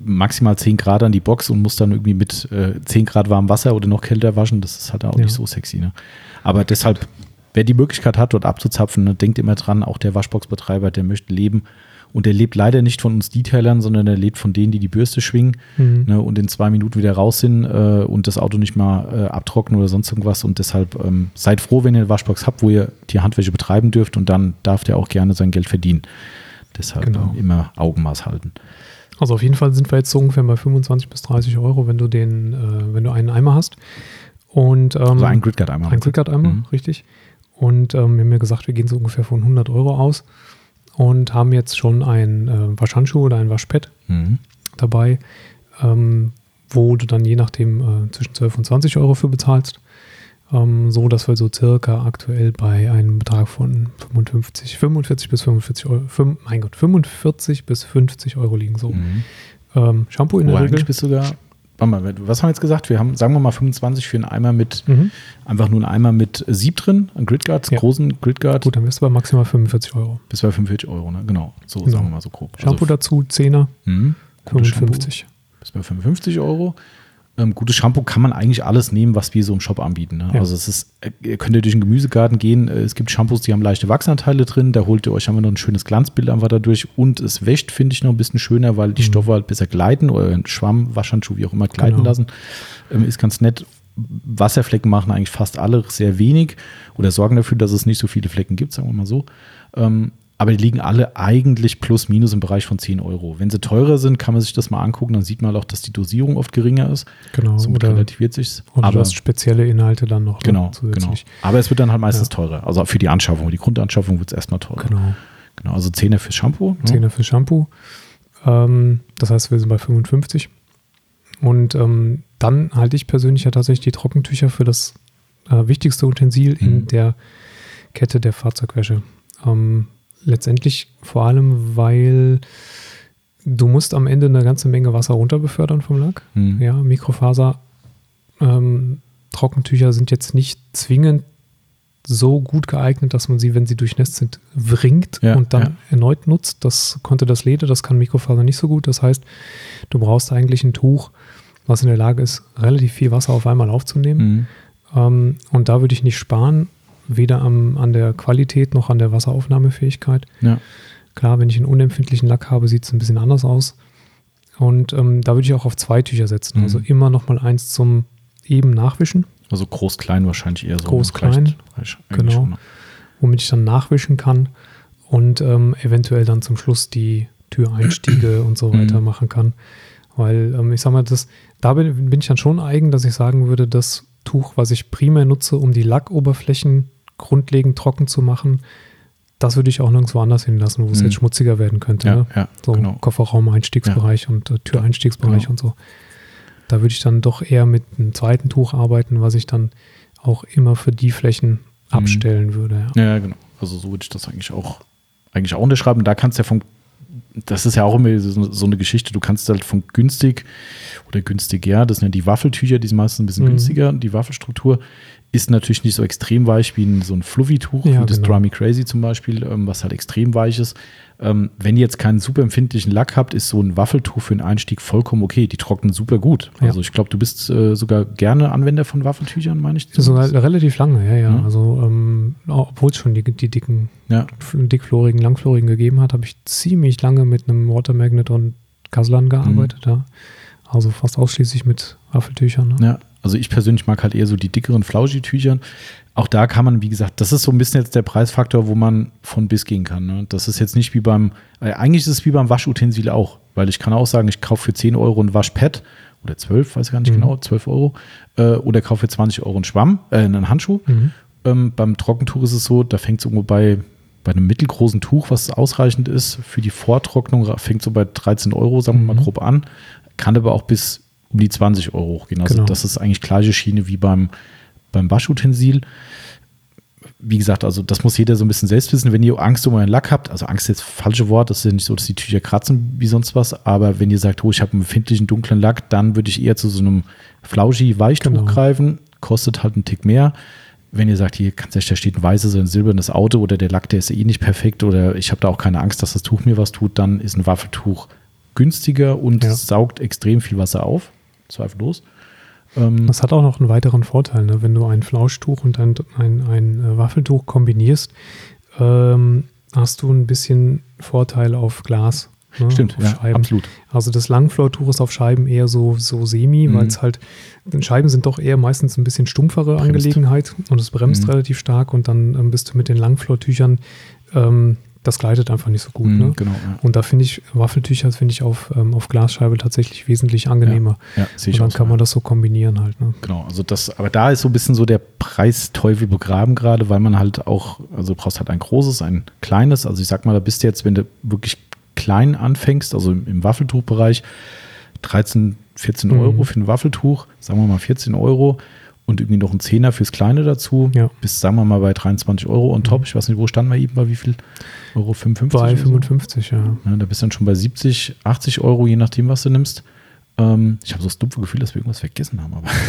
maximal zehn Grad an die Box und musst dann irgendwie mit äh, zehn Grad warmem Wasser oder noch kälter waschen. Das ist halt auch ja. nicht so sexy. Ne? Aber deshalb, wer die Möglichkeit hat, dort abzuzapfen, ne, denkt immer dran, auch der Waschboxbetreiber, der möchte leben. Und der lebt leider nicht von uns Detailern, sondern der lebt von denen, die die Bürste schwingen mhm. ne, und in zwei Minuten wieder raus sind äh, und das Auto nicht mal äh, abtrocknen oder sonst irgendwas. Und deshalb ähm, seid froh, wenn ihr eine Waschbox habt, wo ihr die Handwäsche betreiben dürft, und dann darf der auch gerne sein Geld verdienen. Deshalb genau. äh, immer Augenmaß halten. Also auf jeden Fall sind wir jetzt so ungefähr bei fünfundzwanzig bis dreißig Euro, wenn du den, äh, wenn du einen Eimer hast. Und, ähm, also einen Gridguard-Eimer. Ein Gridguard-Eimer, mhm. richtig. Und ähm, wir haben ja gesagt, wir gehen so ungefähr von hundert Euro aus. Und haben jetzt schon ein äh, Waschhandschuh oder ein Waschpad mhm. dabei, ähm, wo du dann je nachdem äh, zwischen zwölf und zwanzig Euro für bezahlst. Ähm, so, dass wir so circa aktuell bei einem Betrag von fünfundfünfzig, fünfundvierzig bis fünfundvierzig Euro, fünf, mein Gott, fünfundvierzig bis fünfzig Euro liegen so. Mhm. Ähm, Shampoo in Wobei der Regel. Bist sogar, warte mal, was haben wir jetzt gesagt? Wir haben, sagen wir mal, fünfundzwanzig für einen Eimer mit, mhm. einfach nur einen Eimer mit Sieb drin, einen Gridguard, ja. großen Gridguard. Gut, dann bist du bei maximal fünfundvierzig Euro. Bis bei fünfundvierzig Euro, ne? Genau, so genau. sagen wir mal so grob. Shampoo also, dazu, Zehner, mh, fünfundfünfzig. Shampoo, bis bei fünfundfünfzig Euro. Ähm, gutes Shampoo kann man eigentlich alles nehmen, was wir so im Shop anbieten. Ne? Ja. Also es ist, ihr könnt ja durch den Gemüsegarten gehen, es gibt Shampoos, die haben leichte Wachsanteile drin, da holt ihr euch einfach noch ein schönes Glanzbild einfach dadurch, und es wäscht, finde ich, noch ein bisschen schöner, weil die mhm. Stoffe halt besser gleiten oder ein Schwamm, Waschhandschuh, wie auch immer, gleiten genau. lassen. Ähm, ist ganz nett. Wasserflecken machen eigentlich fast alle sehr wenig oder sorgen dafür, dass es nicht so viele Flecken gibt, sagen wir mal so. Ähm, Aber die liegen alle eigentlich plus minus im Bereich von zehn Euro. Wenn sie teurer sind, kann man sich das mal angucken. Dann sieht man auch, dass die Dosierung oft geringer ist. Genau. Somit oder, relativiert sich. Und du hast spezielle Inhalte dann noch. Genau, genau. Aber es wird dann halt meistens ja. teurer. Also für die Anschaffung. Die Grundanschaffung wird es erstmal teurer. Genau. Genau. Also Zehner fürs Shampoo. Ne? Zehner fürs Shampoo. Ähm, das heißt, wir sind bei fünfundfünfzig. Und ähm, dann halte ich persönlich ja tatsächlich die Trockentücher für das äh, wichtigste Utensil mhm. in der Kette der Fahrzeugwäsche. Ähm, Letztendlich vor allem, weil du musst am Ende eine ganze Menge Wasser runter befördern vom Lack. Mhm. Ja, Mikrofaser ähm, Trockentücher sind jetzt nicht zwingend so gut geeignet, dass man sie, wenn sie durchnässt sind, wringt ja, und dann ja. erneut nutzt. Das konnte das Leder, das kann Mikrofaser nicht so gut. Das heißt, du brauchst eigentlich ein Tuch, was in der Lage ist, relativ viel Wasser auf einmal aufzunehmen. Mhm. Ähm, und da würde ich nicht sparen. Weder am, an der Qualität noch an der Wasseraufnahmefähigkeit. Ja. Klar, wenn ich einen unempfindlichen Lack habe, sieht es ein bisschen anders aus. Und ähm, da würde ich auch auf zwei Tücher setzen. Mhm. Also immer noch mal eins zum eben Nachwischen. Also groß-klein wahrscheinlich eher so. Groß-klein, genau. Schon, ne? Womit ich dann nachwischen kann und ähm, eventuell dann zum Schluss die Türeinstiege und so weiter mhm. machen kann. Weil ähm, ich sag mal, das, da bin, bin ich dann schon eigen, dass ich sagen würde, das Tuch, was ich primär nutze, um die Lackoberflächen grundlegend trocken zu machen, das würde ich auch nirgendwo anders hinlassen, wo es mhm. jetzt schmutziger werden könnte. Ja, ne? ja, so genau. Kofferraum-Einstiegsbereich ja. und äh, Türeinstiegsbereich genau. und so. Da würde ich dann doch eher mit einem zweiten Tuch arbeiten, was ich dann auch immer für die Flächen mhm. abstellen würde. Ja. ja, genau. Also so würde ich das eigentlich auch, eigentlich auch unterschreiben. Da kannst du ja vom, das ist ja auch immer so, so eine Geschichte, du kannst halt von günstig oder günstiger, das sind ja die Waffeltücher, die sind meistens ein bisschen mhm. günstiger. Die Waffelstruktur ist natürlich nicht so extrem weich wie ein, so ein Fluffy-Tuch, ja, wie das genau. Dry Me Crazy zum Beispiel, ähm, was halt extrem weich ist. Ähm, wenn ihr jetzt keinen super empfindlichen Lack habt, ist so ein Waffeltuch für den Einstieg vollkommen okay. Die trocknen super gut. Ja. Also ich glaube, du bist äh, sogar gerne Anwender von Waffeltüchern, meine ich. Sogar relativ lange, ja, ja. Mhm. Also ähm, obwohl es schon die, die dicken, ja. dickflorigen, langflorigen gegeben hat, habe ich ziemlich lange mit einem Water Magnet und Caslon gearbeitet, mhm. ja. Also fast ausschließlich mit Waffeltüchern. Ne? Ja, also ich persönlich mag halt eher so die dickeren Flauschi-Tüchern. Auch da kann man, wie gesagt, das ist so ein bisschen jetzt der Preisfaktor, wo man von bis gehen kann. Ne? Das ist jetzt nicht wie beim, äh, eigentlich ist es wie beim Waschutensil auch, weil ich kann auch sagen, ich kaufe für zehn Euro ein Waschpad oder zwölf, weiß ich gar nicht mhm. genau, zwölf Euro, äh, oder kaufe für zwanzig Euro einen Schwamm, äh, einen Handschuh. Mhm. Ähm, beim Trockentuch ist es so, da fängt es irgendwo bei, bei einem mittelgroßen Tuch, was ausreichend ist, für die Vortrocknung fängt so bei dreizehn Euro, sagen wir mhm. mal grob an, kann aber auch bis um die zwanzig Euro hochgehen. Also genau. das ist eigentlich gleiche Schiene wie beim beim Waschutensil. Wie gesagt, also das muss jeder so ein bisschen selbst wissen. Wenn ihr Angst um euren Lack habt, also Angst ist das falsche Wort, das ist ja nicht so, dass die Tücher kratzen wie sonst was, aber wenn ihr sagt, oh, ich habe einen empfindlichen dunklen Lack, dann würde ich eher zu so einem Flauschi-Weichtuch genau. greifen, kostet halt einen Tick mehr. Wenn ihr sagt, hier da steht ein weißes oder ein silbernes Auto oder der Lack, der ist eh nicht perfekt oder ich habe da auch keine Angst, dass das Tuch mir was tut, dann ist ein Waffeltuch günstiger und Ja. saugt extrem viel Wasser auf, zweifellos. Ähm, Das hat auch noch einen weiteren Vorteil, ne? Wenn du ein Flauschtuch und ein, ein, ein äh, Waffeltuch kombinierst, ähm, hast du ein bisschen Vorteil auf Glas. Ne? Stimmt, auf ja, Scheiben. absolut. Also das Langflortuch ist auf Scheiben eher so, so semi, Mhm. weil es halt, Scheiben sind doch eher meistens ein bisschen stumpfere Bremst. Angelegenheit und es bremst Mhm. relativ stark und dann ähm, bist du mit den Langflortüchern, ähm, das gleitet einfach nicht so gut. Mhm, Ne? genau, ja. Und da finde ich, Waffeltücher finde ich auf, ähm, auf Glasscheibe tatsächlich wesentlich angenehmer. Ja, sehe Und ich dann auch so, kann man ja. das so kombinieren halt. Ne? Genau, also das, aber da ist so ein bisschen so der Preisteufel begraben gerade, weil man halt auch, also du brauchst halt ein großes, ein kleines, also ich sag mal, da bist du jetzt, wenn du wirklich klein anfängst, also im, im Waffeltuchbereich, dreizehn, vierzehn Mhm. Euro für ein Waffeltuch, sagen wir mal vierzehn Euro und irgendwie noch ein Zehner fürs Kleine dazu, Ja. bis, sagen wir mal, bei dreiundzwanzig Euro on top. Ich weiß nicht, wo standen wir eben, bei wie viel Euro? fünfundfünfzig? Bei oder so? fünfundfünfzig, ja. Ja, da bist du dann schon bei siebzig, achtzig Euro, je nachdem, was du nimmst. Ähm, ich habe so das dumpfe Gefühl, dass wir irgendwas vergessen haben, aber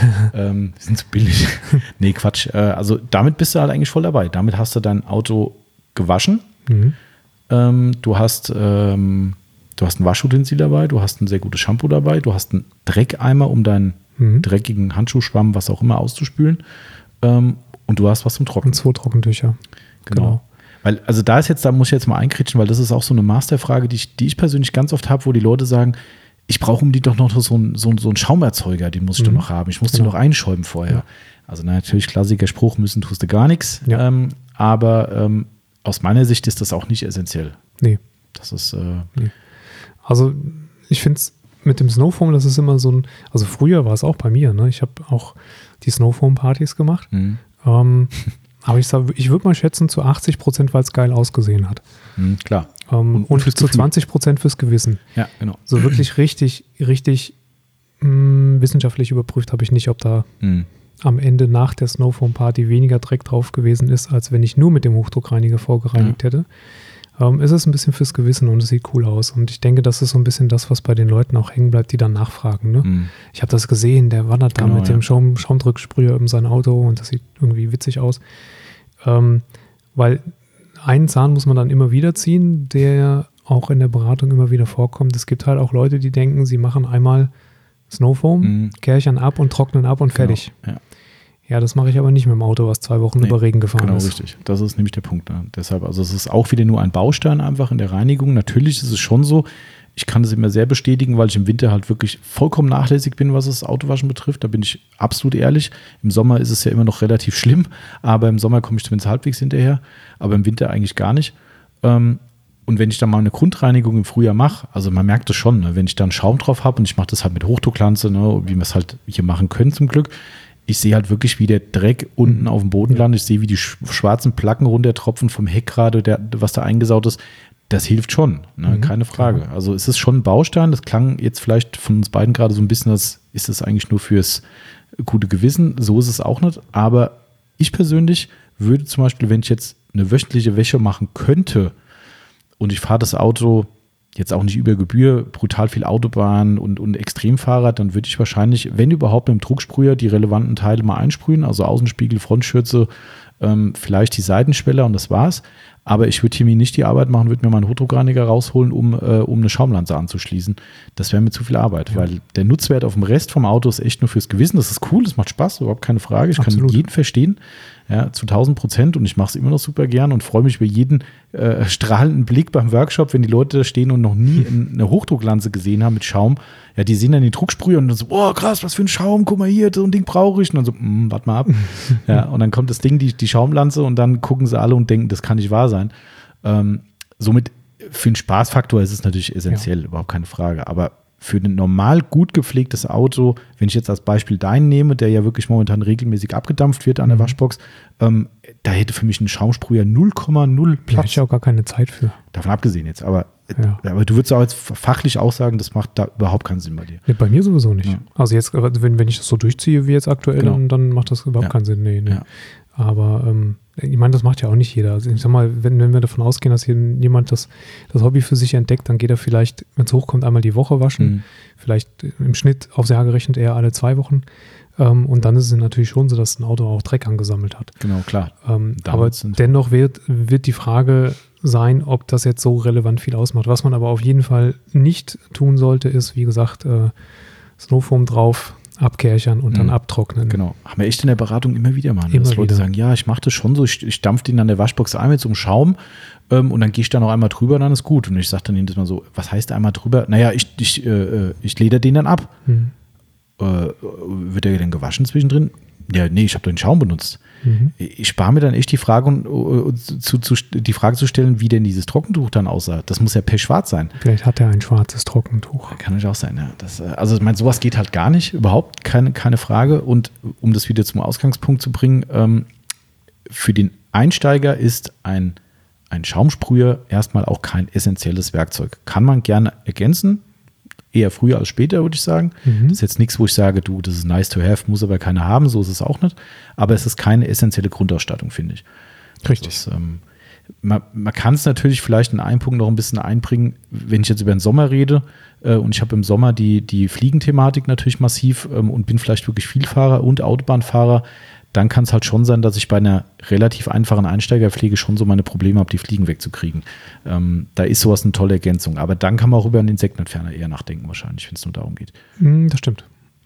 ähm, die sind zu billig. Nee, Quatsch. Äh, also damit bist du halt eigentlich voll dabei. Damit hast du dein Auto gewaschen. Mhm. Ähm, du hast ähm, du hast ein Waschutensil dabei, du hast ein sehr gutes Shampoo dabei, du hast einen Dreckeimer, um deinen Mhm. dreckigen Handschuhschwamm, was auch immer, auszuspülen. Ähm, und du hast was zum Trocknen. Und zwei Trockentücher. Genau. Genau. Weil, also da ist jetzt, da muss ich jetzt mal einkritschen, weil das ist auch so eine Masterfrage, die ich, die ich persönlich ganz oft habe, wo die Leute sagen, ich brauche unbedingt doch noch so einen so, so einen Schaumerzeuger, den muss ich Mhm. doch noch haben. Ich muss den Genau. noch einschäumen vorher. Ja. Also na, natürlich Klassiker Spruch, müssen tust du gar nichts. Ja. Ähm, aber ähm, aus meiner Sicht ist das auch nicht essentiell. Nee. Das ist, äh, Also ich finde es mit dem Snowfoam, das ist immer so ein, also früher war es auch bei mir, ne? Ich habe auch die Snowfoam-Partys gemacht. mh, Ähm, aber ich, sag, ich würde mal schätzen, zu achtzig Prozent, weil es geil ausgesehen hat. mh, klar. Ähm, Und- und und fürs zu Gefühl. zwanzig Prozent fürs Gewissen. Ja, genau. So wirklich richtig, richtig mh, wissenschaftlich überprüft habe ich nicht, ob da Mh, am Ende nach der Snowfoam-Party weniger Dreck drauf gewesen ist, als wenn ich nur mit dem Hochdruckreiniger vorgereinigt hätte. Ähm, ist es ein bisschen fürs Gewissen und es sieht cool aus. Und ich denke, das ist so ein bisschen das, was bei den Leuten auch hängen bleibt, die dann nachfragen. Ne? mh, Ich habe das gesehen, der wandert da Genau, mit ja. dem Schaum, Schaumdrücksprüher um sein Auto und das sieht irgendwie witzig aus. Ähm, weil einen Zahn muss man dann immer wieder ziehen, der auch in der Beratung immer wieder vorkommt. Es gibt halt auch Leute, die denken, sie machen einmal Snowfoam, Mhm. kärchern ab und trocknen ab und fertig. Genau. Ja. Ja, das mache ich aber nicht mit dem Auto, was zwei Wochen Nee, über Regen gefahren Genau, ist. richtig. Das ist nämlich der Punkt. Ne? Deshalb, also es ist auch wieder nur ein Baustein einfach in der Reinigung. Natürlich ist es schon so, ich kann das immer sehr bestätigen, weil ich im Winter halt wirklich vollkommen nachlässig bin, was das Autowaschen betrifft. Da bin ich absolut ehrlich. Im Sommer ist es ja immer noch relativ schlimm, aber im Sommer komme ich zumindest halbwegs hinterher, aber im Winter eigentlich gar nicht. Ähm, Und wenn ich dann mal eine Grundreinigung im Frühjahr mache, also man merkt das schon, ne, wenn ich dann Schaum drauf habe und ich mache das halt mit Hochdrucklanze, ne, wie wir es halt hier machen können zum Glück, ich sehe halt wirklich, wie der Dreck unten auf dem Boden landet. Ich sehe, wie die sch- schwarzen Placken runtertropfen vom Heck gerade, der, was da eingesaut ist. Das hilft schon, ne, Mhm, keine Frage. klar. Also es ist schon ein Baustein. Das klang jetzt vielleicht von uns beiden gerade so ein bisschen, als ist es eigentlich nur fürs gute Gewissen. So ist es auch nicht. Aber ich persönlich würde zum Beispiel, wenn ich jetzt eine wöchentliche Wäsche machen könnte, und ich fahre das Auto jetzt auch nicht über Gebühr, brutal viel Autobahn und, und Extremfahrrad, dann würde ich wahrscheinlich, wenn überhaupt, mit dem Drucksprüher die relevanten Teile mal einsprühen, also Außenspiegel, Frontschürze, ähm, vielleicht die Seitenschweller und das war's. Aber ich würde hier mir nicht die Arbeit machen, würde mir meinen Hochdruckreiniger rausholen, um, äh, um eine Schaumlanze anzuschließen. Das wäre mir zu viel Arbeit, Ja. weil der Nutzwert auf dem Rest vom Auto ist echt nur fürs Gewissen. Das ist cool, das macht Spaß, überhaupt keine Frage. Ich Absolut. kann jeden verstehen, ja, zu tausend Prozent, und ich mache es immer noch super gern und freue mich über jeden äh, strahlenden Blick beim Workshop, wenn die Leute da stehen und noch nie eine Hochdrucklanze gesehen haben mit Schaum. Ja, die sehen dann den Drucksprüher und dann so, oh krass, was für ein Schaum, guck mal hier, so ein Ding brauche ich. Und dann so, mm, warte mal ab. Ja, und dann kommt das Ding, die, die Schaumlanze, und dann gucken sie alle und denken, das kann nicht wahr sein. Ähm, somit für den Spaßfaktor ist es natürlich essentiell, ja. Überhaupt keine Frage. Aber für ein normal gut gepflegtes Auto, wenn ich jetzt als Beispiel deinen nehme, der ja wirklich momentan regelmäßig abgedampft wird an der Waschbox, ähm, da hätte für mich ein Schaumsprüher null Komma null Da hätte Platz. ich auch gar keine Zeit für. Davon abgesehen jetzt. Aber, Ja. aber du würdest auch jetzt fachlich auch sagen, das macht da überhaupt keinen Sinn bei dir. Nee, bei mir sowieso nicht. Ja. Also jetzt, wenn, wenn ich das so durchziehe wie jetzt aktuell, Genau. dann, dann macht das überhaupt Ja. keinen Sinn. Nee, nee. Ja. Aber ähm, ich meine, das macht ja auch nicht jeder. Also ich sag mal, wenn, wenn wir davon ausgehen, dass jemand das, das Hobby für sich entdeckt, dann geht er vielleicht, wenn es hochkommt, einmal die Woche waschen. Mhm. Vielleicht im Schnitt aufs Jahr gerechnet eher alle zwei Wochen. Ähm, und dann ist es natürlich schon so, dass ein Auto auch Dreck angesammelt hat. Genau, klar. Ähm, aber dennoch wird, wird die Frage sein, ob das jetzt so relevant viel ausmacht. Was man aber auf jeden Fall nicht tun sollte, ist, wie gesagt, äh, Snowfoam drauf, abkärchern und mhm. dann abtrocknen. Genau. Haben wir echt in der Beratung immer wieder mal. Ne? Immer dass Leute wieder. sagen, ja, ich mache das schon so, ich, ich dampfe den an der Waschbox ein mit so einem Schaum ähm, und dann gehe ich da noch einmal drüber und dann ist gut. Und ich sage dann jedes Mal so, was heißt einmal drüber? Naja, ich, ich, äh, ich leder den dann ab. Mhm. Äh, wird der denn gewaschen zwischendrin? Ja, nee, ich habe doch den Schaum benutzt. Mhm. Ich spare mir dann echt die Frage, uh, zu, zu, die Frage zu stellen, wie denn dieses Trockentuch dann aussah. Das muss ja pechschwarz sein. Vielleicht hat er ein schwarzes Trockentuch. Kann natürlich auch sein, ja. Das, also ich meine, sowas geht halt gar nicht, überhaupt keine, keine Frage. Und um das wieder zum Ausgangspunkt zu bringen, ähm, für den Einsteiger ist ein, ein Schaumsprüher erstmal auch kein essentielles Werkzeug. Kann man gerne ergänzen, eher früher als später, würde ich sagen. Mhm. Das ist jetzt nichts, wo ich sage, du, das ist nice to have, muss aber keiner haben, so ist es auch nicht. Aber es ist keine essentielle Grundausstattung, finde ich. Richtig. Das, ähm, man man kann es natürlich vielleicht in einem Punkt noch ein bisschen einbringen, wenn ich jetzt über den Sommer rede äh, und ich habe im Sommer die, die Fliegenthematik natürlich massiv ähm, und bin vielleicht wirklich Vielfahrer und Autobahnfahrer, dann kann es halt schon sein, dass ich bei einer relativ einfachen Einsteigerpflege schon so meine Probleme habe, die Fliegen wegzukriegen. Ähm, da ist sowas eine tolle Ergänzung. Aber dann kann man auch über einen Insektenentferner eher nachdenken wahrscheinlich, wenn es nur darum geht. Das stimmt.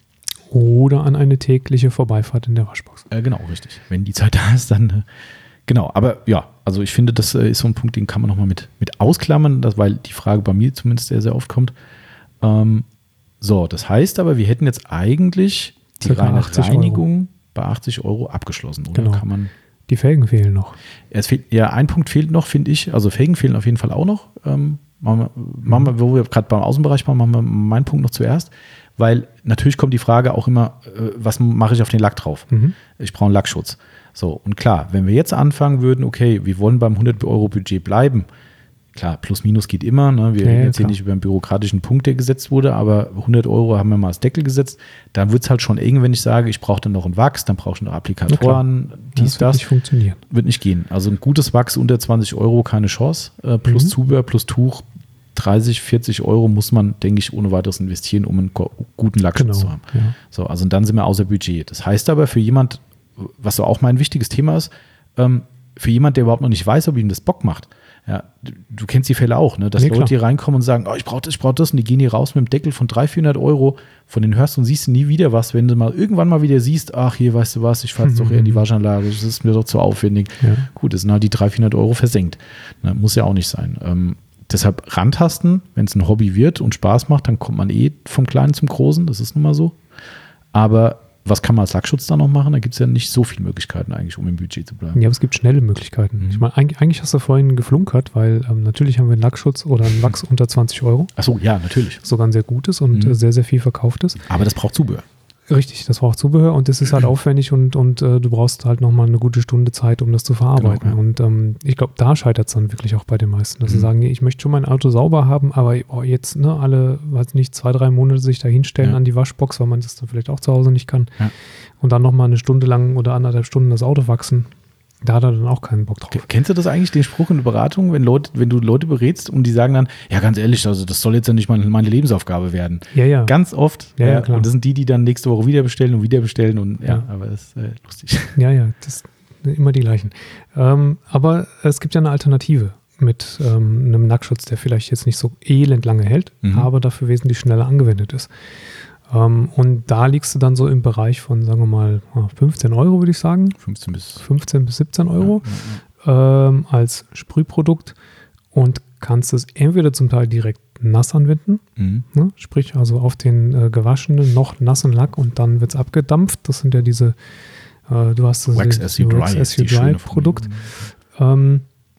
Oder an eine tägliche Vorbeifahrt in der Waschbox. Äh, genau, richtig. Wenn die Zeit da ist, dann äh, genau. Aber ja, also ich finde, das äh, ist so ein Punkt, den kann man nochmal mit, mit ausklammern, das, weil die Frage bei mir zumindest sehr, sehr oft kommt. Ähm, so, das heißt aber, wir hätten jetzt eigentlich die reine Reinigung Euro. Bei achtzig Euro abgeschlossen, oder? Genau. Kann man die Felgen fehlen noch. Es fehlt, ja, ein Punkt fehlt noch, finde ich. Also Felgen fehlen auf jeden Fall auch noch. Ähm, machen wir, machen wir, wo wir gerade beim Außenbereich waren, machen wir meinen Punkt noch zuerst. Weil natürlich kommt die Frage auch immer, äh, was mache ich auf den Lack drauf? Mhm. Ich brauche einen Lackschutz. So, und klar, wenn wir jetzt anfangen würden, okay, wir wollen beim hundert Euro Budget bleiben, klar, plus minus geht immer. Ne? Wir ja, reden ja, jetzt hier nicht über einen bürokratischen Punkt, der gesetzt wurde, aber hundert Euro haben wir mal als Deckel gesetzt. Dann wird es halt schon eng, wenn ich sage, ich brauche dann noch einen Wachs, dann brauche ich noch Applikatoren, ja, dies, das. Wird das. nicht funktionieren. Wird nicht gehen. Also ein gutes Wachs unter zwanzig Euro, keine Chance. Äh, plus mhm. Zubehör, plus Tuch, dreißig, vierzig Euro muss man, denke ich, ohne weiteres investieren, um einen guten Lackschutz genau, zu haben. Ja. So, also dann sind wir außer Budget. Das heißt aber für jemand, was so auch mein wichtiges Thema ist, ähm, für jemand, der überhaupt noch nicht weiß, ob ihm das Bock macht. Ja, du, du kennst die Fälle auch, ne? Dass nee, Leute klar. hier reinkommen und sagen, oh, ich brauche das, ich brauche das, und die gehen hier raus mit dem Deckel von dreihundert, vierhundert Euro, von denen hörst du und siehst du nie wieder was, wenn du mal irgendwann mal wieder siehst, ach, hier, weißt du was, ich fahre jetzt doch eher in die Waschanlage, das ist mir doch zu aufwendig. Ja. Gut, das sind halt die dreihundert, vierhundert Euro versenkt. Ne? Muss ja auch nicht sein. Ähm, deshalb rantasten, wenn es ein Hobby wird und Spaß macht, dann kommt man eh vom Kleinen zum Großen, das ist nun mal so. Aber was kann man als Lackschutz da noch machen? Da gibt es ja nicht so viele Möglichkeiten eigentlich, um im Budget zu bleiben. Ja, aber es gibt schnelle Möglichkeiten. Mhm. Ich meine, eigentlich, eigentlich hast du vorhin geflunkert, weil ähm, natürlich haben wir einen Lackschutz oder einen Wachs unter zwanzig Euro. Ach so, ja, natürlich. Sogar ein sehr gutes und mhm. sehr, sehr viel verkauftes. Aber das braucht Zubehör. Richtig, das braucht Zubehör und das ist halt aufwendig und, und äh, du brauchst halt nochmal eine gute Stunde Zeit, um das zu verarbeiten. Genau, ja. Und ähm, ich glaube, da scheitert es dann wirklich auch bei den meisten, dass mhm. sie sagen, ich möchte schon mein Auto sauber haben, aber oh, jetzt ne, alle, weiß nicht, zwei, drei Monate sich da hinstellen ja. an die Waschbox, weil man das dann vielleicht auch zu Hause nicht kann. Ja. Und dann nochmal eine Stunde lang oder anderthalb Stunden das Auto wachsen. Da hat er dann auch keinen Bock drauf. Kennst du das eigentlich, den Spruch in der Beratung, wenn Leute, wenn du Leute berätst und die sagen dann, ja ganz ehrlich, also das soll jetzt ja nicht meine, meine Lebensaufgabe werden. Ja, ja. Ganz oft. Ja, ja, ja, klar. Und das sind die, die dann nächste Woche wieder bestellen und wieder bestellen und ja, ja. aber das ist äh, lustig. Ja, ja, das sind immer die gleichen. Ähm, aber es gibt ja eine Alternative mit ähm, einem Lackschutz, der vielleicht jetzt nicht so elend lange hält, mhm. aber dafür wesentlich schneller angewendet ist. Um, und da liegst du dann so im Bereich von, sagen wir mal, fünfzehn Euro, würde ich sagen. fünfzehn bis, fünfzehn bis siebzehn Euro ja, ja, ja. Ähm, als Sprühprodukt und kannst es entweder zum Teil direkt nass anwenden, mhm. ne? Sprich also auf den äh, gewaschenen, noch nassen Lack und dann wird es abgedampft. Das sind ja diese, äh, du hast das Wax as you dry, as you dry Produkt, ähm,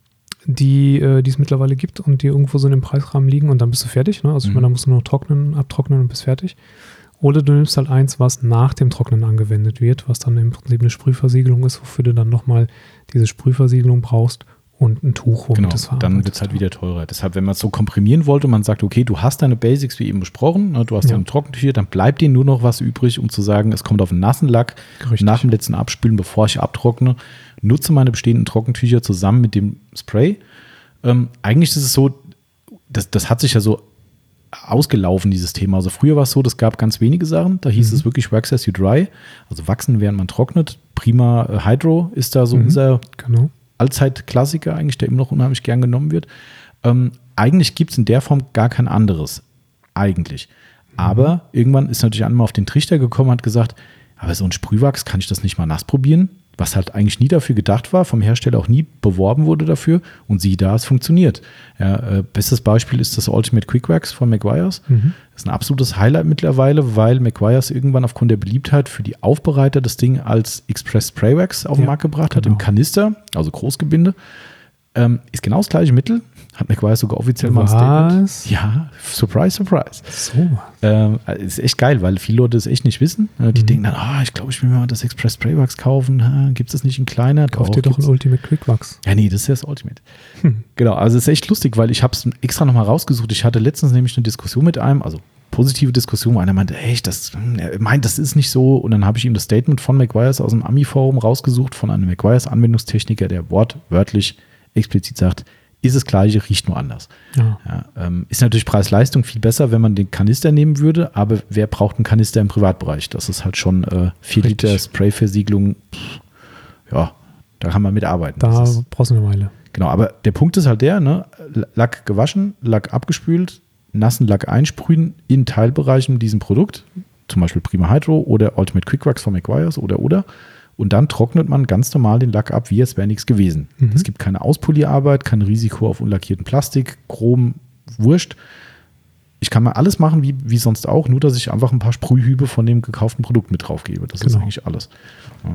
die äh, die es mittlerweile gibt und die irgendwo so in dem Preisrahmen liegen und dann bist du fertig. Ne? Also mhm. ich meine, da musst du nur trocknen, abtrocknen und bist fertig. Oder du nimmst halt eins, was nach dem Trocknen angewendet wird, was dann im Prinzip eine Sprühversiegelung ist, wofür du dann nochmal diese Sprühversiegelung brauchst und ein Tuch, womit genau, das verarbeitet. Dann wird es halt wieder teurer. Deshalb, wenn man es so komprimieren wollte und man sagt, okay, du hast deine Basics, wie eben besprochen, ne, du hast ja. deine Trockentücher, dann bleibt dir nur noch was übrig, um zu sagen, es kommt auf einen nassen Lack. Richtig. Nach dem letzten Abspülen, bevor ich abtrockne, nutze meine bestehenden Trockentücher zusammen mit dem Spray. Ähm, eigentlich ist es so, das, das hat sich ja so ausgelaufen, dieses Thema. Also früher war es so, das gab ganz wenige Sachen, da hieß mhm. es wirklich Wax as you dry, also wachsen, während man trocknet. Prima äh, Hydro ist da so mhm. unser genau. Allzeit-Klassiker eigentlich, der immer noch unheimlich gern genommen wird. Ähm, eigentlich gibt es in der Form gar kein anderes. Eigentlich. Mhm. Aber irgendwann ist natürlich einer mal auf den Trichter gekommen und hat gesagt, aber so ein Sprühwachs, kann ich das nicht mal nass probieren? Was halt eigentlich nie dafür gedacht war, vom Hersteller auch nie beworben wurde dafür. Und siehe da, es funktioniert. Ja, äh, bestes Beispiel ist das Ultimate Quick Wax von Meguiar's. Mhm. Das ist ein absolutes Highlight mittlerweile, weil Meguiar's irgendwann aufgrund der Beliebtheit für die Aufbereiter das Ding als Express Spray Wax auf den ja, Markt gebracht genau. hat, im Kanister, also Großgebinde. Ähm, ist genau das gleiche Mittel. Hat Meguiar's sogar offiziell Was? mal ein Statement. Ja, surprise, surprise. So. Ähm, ist echt geil, weil viele Leute das echt nicht wissen. Die mhm. denken dann, ah, oh, ich glaube, ich will mir mal das Express Spray Wax kaufen. Gibt es das nicht in kleiner? Kauf dir doch ein Ultimate Quick Wax. Ja, nee, das ist ja das Ultimate. Hm. Genau, also es ist echt lustig, weil ich habe es extra nochmal rausgesucht. Ich hatte letztens nämlich eine Diskussion mit einem, also positive Diskussion, wo einer meinte, hey, das, er meint, das ist nicht so. Und dann habe ich ihm das Statement von Meguiar's aus dem Ami-Forum rausgesucht, von einem Meguiar's-Anwendungstechniker, der wortwörtlich explizit sagt, ist das Gleiche, riecht nur anders. Ja. Ja, ähm, ist natürlich Preis-Leistung viel besser, wenn man den Kanister nehmen würde, aber wer braucht einen Kanister im Privatbereich? Das ist halt schon äh, vier Liter Sprayversiegelung. Ja, da kann man mitarbeiten. Da das ist, brauchst du eine Weile. Genau, aber der Punkt ist halt der, ne? Lack gewaschen, Lack abgespült, nassen Lack einsprühen in Teilbereichen mit diesem Produkt, zum Beispiel Prima Hydro oder Ultimate Quick Wax von Meguiar's oder oder. Und dann trocknet man ganz normal den Lack ab, wie es wäre nichts gewesen. Mhm. Es gibt keine Auspolierarbeit, kein Risiko auf unlackierten Plastik, Chrom, Wurscht. Ich kann mal alles machen, wie, wie sonst auch, nur dass ich einfach ein paar Sprühhübe von dem gekauften Produkt mit drauf gebe. Das genau. ist eigentlich alles. Ja.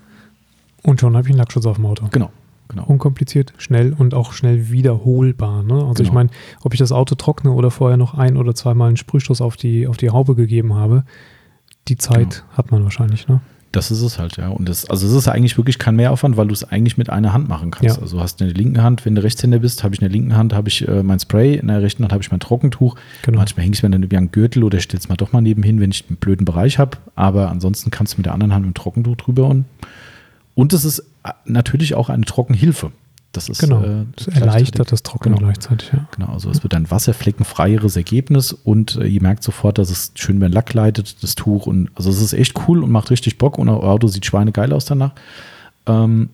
Und schon habe ich einen Lackschutz auf dem Auto. Genau. Genau. Unkompliziert, schnell und auch schnell wiederholbar. Ne? Also genau. ich meine, ob ich das Auto trockne oder vorher noch ein- oder zweimal einen Sprühstoß auf die, auf die Haube gegeben habe, die Zeit genau. hat man wahrscheinlich, ne? Das ist es halt, ja. Und das, also es ist eigentlich wirklich kein Mehraufwand, weil du es eigentlich mit einer Hand machen kannst. Ja. Also du hast in der linken Hand, wenn du Rechtshänder bist, habe ich in der linken Hand habe ich äh, mein Spray, in der rechten Hand habe ich mein Trockentuch. Genau. Manchmal hänge ich mir dann über einen Gürtel oder stelle es mal doch mal nebenhin, wenn ich einen blöden Bereich habe. Aber ansonsten kannst du mit der anderen Hand mit dem Trockentuch drüber und und es ist natürlich auch eine Trockenhilfe. Das ist genau. äh, das erleichtert das Trocknen genau. gleichzeitig. Ja. Genau, also es wird ein wasserfleckenfreieres Ergebnis und äh, ihr merkt sofort, dass es schön über den Lack leitet, das Tuch. Und also es ist echt cool und macht richtig Bock und euer Auto sieht schweinegeil aus danach. Ähm,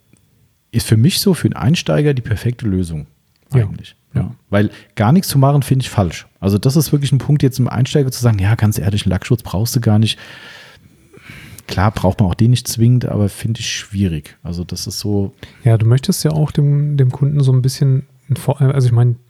ist für mich so für einen Einsteiger die perfekte Lösung eigentlich. Ja. Ja. Weil gar nichts zu machen, finde ich falsch. Also das ist wirklich ein Punkt, jetzt im Einsteiger zu sagen, ja, ganz ehrlich, einen Lackschutz brauchst du gar nicht. Klar braucht man auch den nicht zwingend, aber finde ich schwierig. Also das ist so. Ja, du möchtest ja auch dem, dem Kunden so ein bisschen, also ich meine,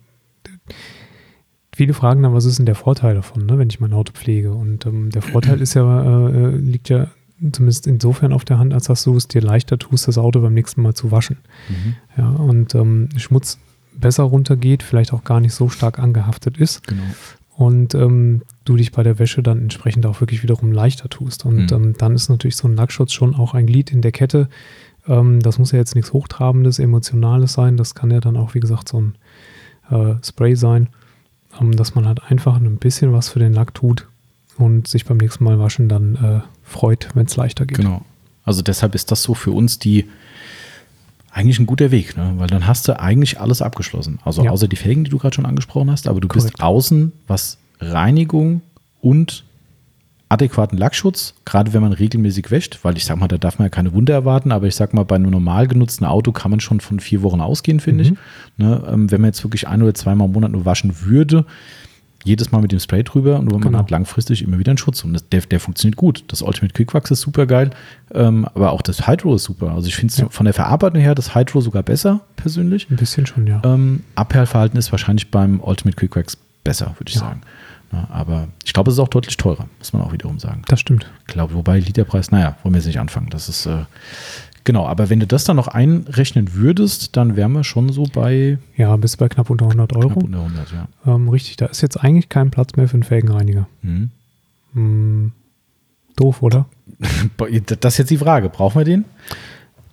viele fragen dann, was ist denn der Vorteil davon, ne, wenn ich mein Auto pflege? Und ähm, der Vorteil ist ja, äh, liegt ja zumindest insofern auf der Hand, als dass du es dir leichter tust, das Auto beim nächsten Mal zu waschen. Mhm. Ja, und ähm, Schmutz besser runtergeht, vielleicht auch gar nicht so stark angehaftet ist. Genau. Und ähm, du dich bei der Wäsche dann entsprechend auch wirklich wiederum leichter tust. Und mhm. ähm, dann ist natürlich so ein Lackschutz schon auch ein Glied in der Kette. Ähm, das muss ja jetzt nichts Hochtrabendes, Emotionales sein. Das kann ja dann auch, wie gesagt, so ein äh, Spray sein, ähm, dass man halt einfach ein bisschen was für den Lack tut und sich beim nächsten Mal waschen dann äh, freut, wenn es leichter geht. Genau. Also deshalb ist das so für uns die eigentlich ein guter Weg, ne? Weil dann hast du eigentlich alles abgeschlossen. Also ja. außer die Felgen, die du gerade schon angesprochen hast, aber du Korrekt. Bist außen, was Reinigung und adäquaten Lackschutz, gerade wenn man regelmäßig wäscht, weil ich sag mal, da darf man ja keine Wunder erwarten, aber ich sag mal, bei einem normal genutzten Auto kann man schon von vier Wochen ausgehen, finde mhm. ich. Ne? Ähm, wenn man jetzt wirklich ein oder zweimal im Monat nur waschen würde, jedes Mal mit dem Spray drüber und man genau. hat langfristig immer wieder einen Schutz und das, der, der funktioniert gut. Das Ultimate Quick Wax ist super geil, ähm, aber auch das Hydro ist super. Also ich finde es ja. von der Verarbeitung her das Hydro sogar besser, persönlich. Ein bisschen schon, ja. Ähm, Abperlverhalten ist wahrscheinlich beim Ultimate Quick Wax besser, würde ich ja. sagen. Ja, aber ich glaube, es ist auch deutlich teurer, muss man auch wiederum sagen. Das stimmt. Ich glaube, wobei Literpreis, naja, wollen wir jetzt nicht anfangen. Das ist, äh, genau, aber wenn du das dann noch einrechnen würdest, dann wären wir schon so bei... Ja, bis bei knapp unter hundert Euro. Knapp unter hundert, ja. Ähm, richtig, da ist jetzt eigentlich kein Platz mehr für einen Felgenreiniger. Mhm. Hm, doof, oder? Das ist jetzt die Frage, brauchen wir den?